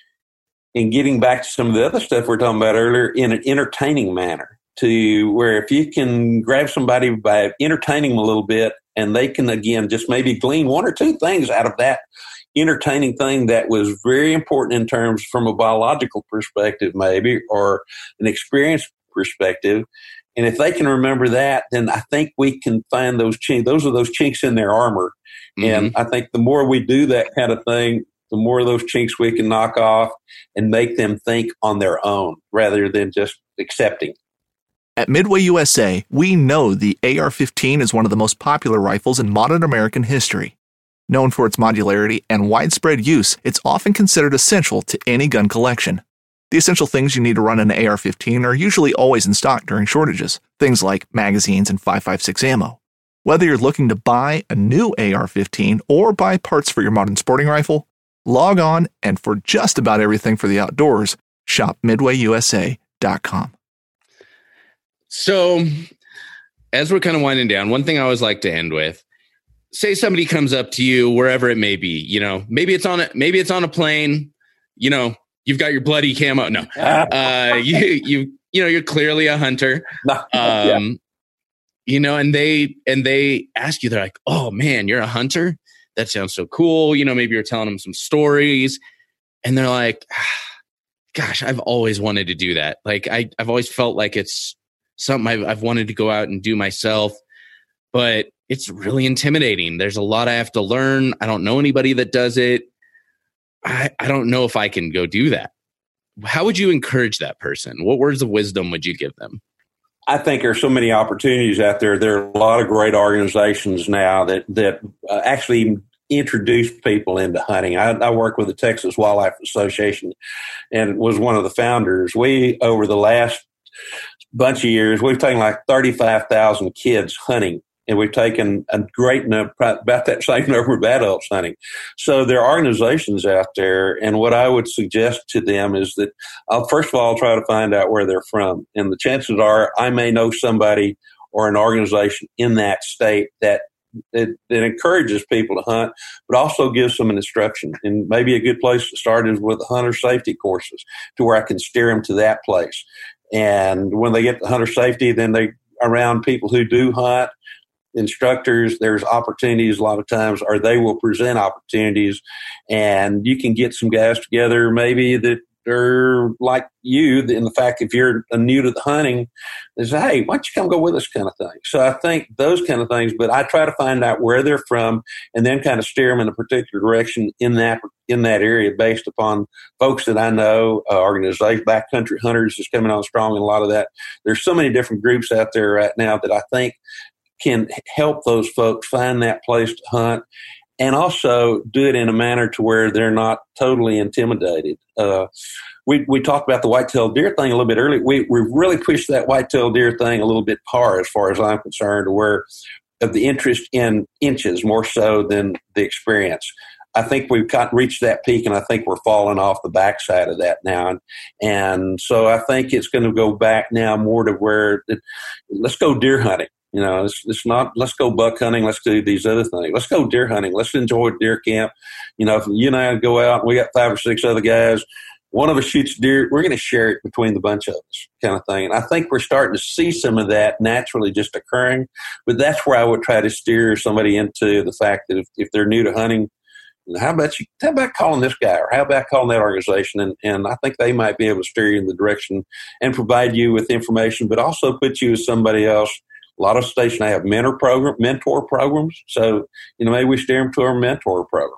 and getting back to some of the other stuff we were talking about earlier, in an entertaining manner, to where if you can grab somebody by entertaining them a little bit, and they can, again, just maybe glean one or two things out of that entertaining thing that was very important in terms from a biological perspective, maybe, or an experience perspective. And if they can remember that, then I think we can find those chinks. Those are those chinks in their armor. Mm-hmm. And I think the more we do that kind of thing, the more of those chinks we can knock off and make them think on their own rather than just accepting. At Midway U S A, we know the A R fifteen is one of the most popular rifles in modern American history. Known for its modularity and widespread use, it's often considered essential to any gun collection. The essential things you need to run an A R fifteen are usually always in stock during shortages, things like magazines and five five six ammo. Whether you're looking to buy a new A R fifteen or buy parts for your modern sporting rifle, log on, and for just about everything for the outdoors, shop midway u s a dot com. So, as we're kind of winding down, one thing I always like to end with, say somebody comes up to you, wherever it may be, you know, maybe it's on a, maybe it's on a plane, you know, you've got your bloody camo. No, uh, you, you, you know, you're clearly a hunter, um, yeah. you know, and they, and they ask you, they're like, oh man, you're a hunter. That sounds so cool. You know, maybe you're telling them some stories, and they're like, ah, gosh, I've always wanted to do that. Like I, I've always felt like it's something I've, I've wanted to go out and do myself, but it's really intimidating. There's a lot I have to learn. I don't know anybody that does it. I, I don't know if I can go do that. How would you encourage that person? What words of wisdom would you give them? I think there are so many opportunities out there. There are a lot of great organizations now that that uh, actually introduce people into hunting. I, I work with the Texas Wildlife Association and was one of the founders. We, over the last bunch of years, we've taken like thirty-five thousand kids hunting, and we've taken a great number, about that same number of adults hunting. So there are organizations out there, and what I would suggest to them is that I'll first of all try to find out where they're from. And the chances are I may know somebody or an organization in that state that it, it encourages people to hunt, but also gives them an instruction. And maybe a good place to start is with the hunter safety courses, to where I can steer them to that place. And when they get to hunter safety, then they around people who do hunt, instructors, there's opportunities a lot of times, or they will present opportunities, and you can get some guys together maybe that are like you in the fact if you're new to the hunting, they say, hey, why don't you come go with us kind of thing. So I think those kind of things, but I try to find out where they're from and then kind of steer them in a particular direction in that in that area based upon folks that I know, uh, organizations, Backcountry Hunters is coming on strong in a lot of that. There's so many different groups out there right now that I think can help those folks find that place to hunt, and also do it in a manner to where they're not totally intimidated. Uh, we we talked about the white-tailed deer thing a little bit earlier. We we really pushed that white-tailed deer thing a little bit far, as far as I'm concerned, where of the interest in inches more so than the experience. I think we've got reached that peak, and I think we're falling off the backside of that now. And, and so I think it's going to go back now more to where it, let's go deer hunting. You know, it's, it's not, let's go buck hunting. Let's do these other things. Let's go deer hunting. Let's enjoy deer camp. You know, if you and I go out and we got five or six other guys, one of us shoots deer, we're going to share it between the bunch of us kind of thing. And I think we're starting to see some of that naturally just occurring. But that's where I would try to steer somebody into the fact that if, if they're new to hunting, how about you, how about calling this guy, or how about calling that organization? And, and I think they might be able to steer you in the direction and provide you with information, but also put you as somebody else. A lot of stations have mentor program, mentor programs. So, you know, maybe we steer them to our mentor program.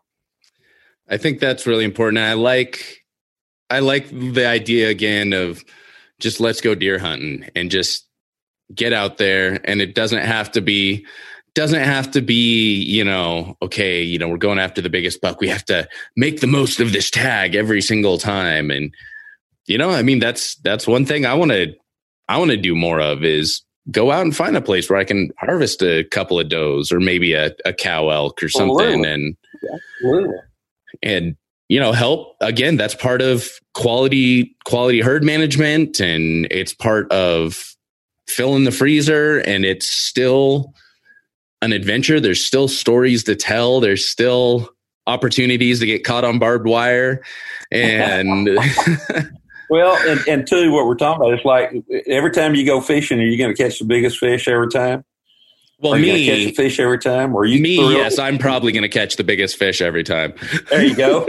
I think that's really important. I like, I like the idea again of just let's go deer hunting and just get out there. And it doesn't have to be, doesn't have to be, you know, okay, you know, we're going after the biggest buck. We have to make the most of this tag every single time. And, you know, I mean, that's, that's one thing I want to, I want to do more of is go out and find a place where I can harvest a couple of does or maybe a, a cow elk or something. Oh, and, yeah. and, you know, help again, that's part of quality, quality herd management. And it's part of filling the freezer, and it's still an adventure. There's still stories to tell. There's still opportunities to get caught on barbed wire. And well, and, and too, what we're talking about is like every time you go fishing, are you going to catch the biggest fish every time? Well, are you me, catch the fish every time, or you me, thrill? yes, I'm probably going to catch the biggest fish every time. There you go.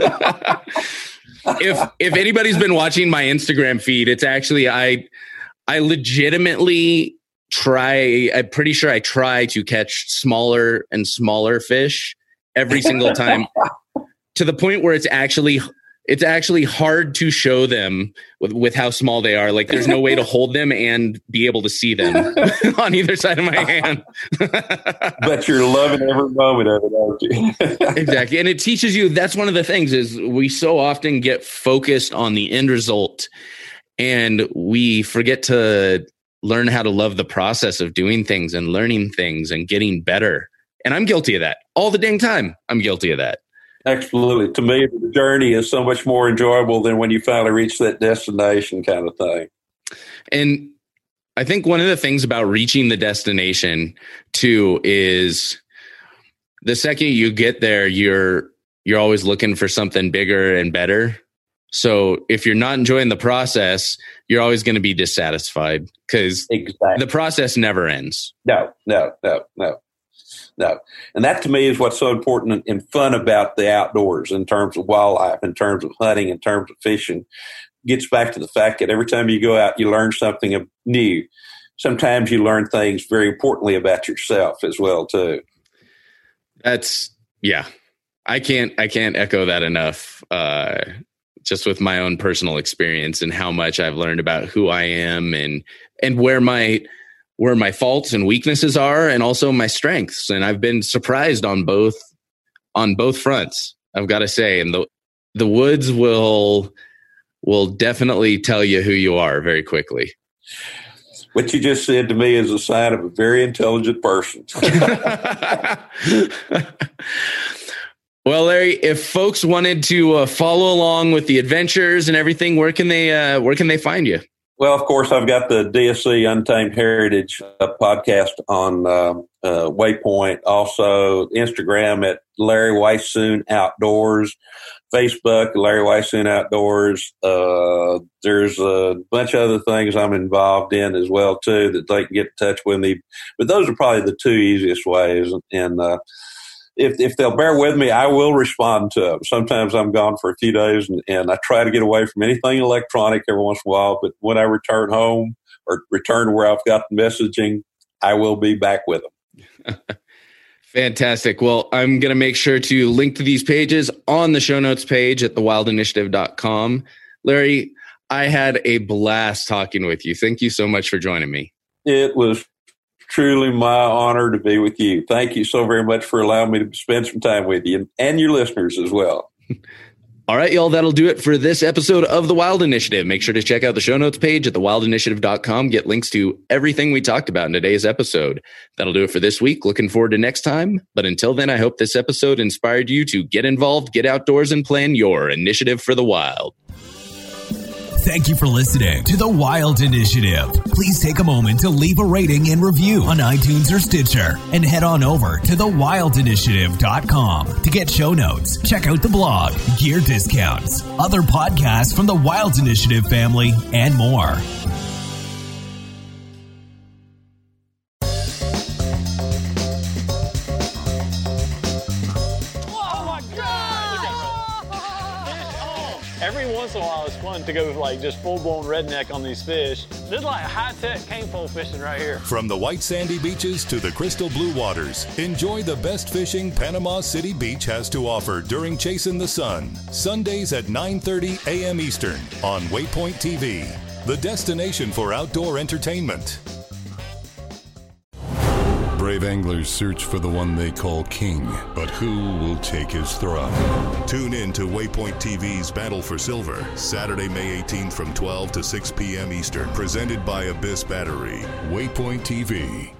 if if anybody's been watching my Instagram feed, it's actually I I legitimately try. I'm pretty sure I try to catch smaller and smaller fish every single time, to the point where it's actually. It's actually hard to show them with, with how small they are. Like there's no way to hold them and be able to see them on either side of my hand. But you're loving every moment of it, aren't you? Exactly. And it teaches you, that's one of the things is we so often get focused on the end result, and we forget to learn how to love the process of doing things and learning things and getting better. And I'm guilty of that all the dang time. I'm guilty of that. Absolutely. To me, the journey is so much more enjoyable than when you finally reach that destination kind of thing. And I think one of the things about reaching the destination too is the second you get there, you're you're always looking for something bigger and better. So if you're not enjoying the process, you're always going to be dissatisfied because exactly. The process never ends. No, no, no, no. No. And that to me is what's so important and fun about the outdoors in terms of wildlife, in terms of hunting, in terms of fishing. Gets back to the fact that every time you go out, you learn something new. Sometimes you learn things very importantly about yourself as well, too. That's, yeah. I can't, I can't echo that enough. Uh, just with my own personal experience and how much I've learned about who I am and, and where my, where my faults and weaknesses are, and also my strengths. And I've been surprised on both, on both fronts, I've got to say. And the, the woods will, will definitely tell you who you are very quickly. What you just said to me is a sign of a very intelligent person. Well, Larry, if folks wanted to uh, follow along with the adventures and everything, where can they, uh, where can they find you? Well, of course, I've got the D S C Untamed Heritage uh, podcast on uh, uh, Waypoint. Also, Instagram at Larry Weissoon Outdoors. Facebook, Larry Weissoon Outdoors. Uh, there's a bunch of other things I'm involved in as well, too, that they can get in touch with me. But those are probably the two easiest ways. And uh, if if they'll bear with me, I will respond to them. Sometimes I'm gone for a few days, and, and I try to get away from anything electronic every once in a while. But when I return home or return to where I've got the messaging, I will be back with them. Fantastic. Well, I'm going to make sure to link to these pages on the show notes page at the wild initiative dot com. Larry, I had a blast talking with you. Thank you so much for joining me. It was truly my honor to be with you. Thank you so very much for allowing me to spend some time with you and your listeners as well. All right, y'all, that'll do it for this episode of The Wild Initiative. Make sure to check out the show notes page at the wild initiative dot com. Get links to everything we talked about in today's episode. That'll do it for this week. Looking forward to next time. But until then, I hope this episode inspired you to get involved, get outdoors, and plan your initiative for the wild. Thank you for listening to The Wild Initiative. Please take a moment to leave a rating and review on iTunes or Stitcher, and head on over to the wild initiative dot com to get show notes, check out the blog, gear discounts, other podcasts from the Wild Initiative family, and more. Every once in a while, it's fun to go like just full-blown redneck on these fish. This is like high-tech cane pole fishing right here. From the white sandy beaches to the crystal blue waters, enjoy the best fishing Panama City Beach has to offer during Chasing the Sun. Sundays at nine thirty a.m. Eastern on Waypoint T V, the destination for outdoor entertainment. Brave anglers search for the one they call king, but who will take his throne? Tune in to Waypoint T V's Battle for Silver, Saturday, May eighteenth from twelve to six p.m. Eastern, presented by Abyss Battery. Waypoint T V.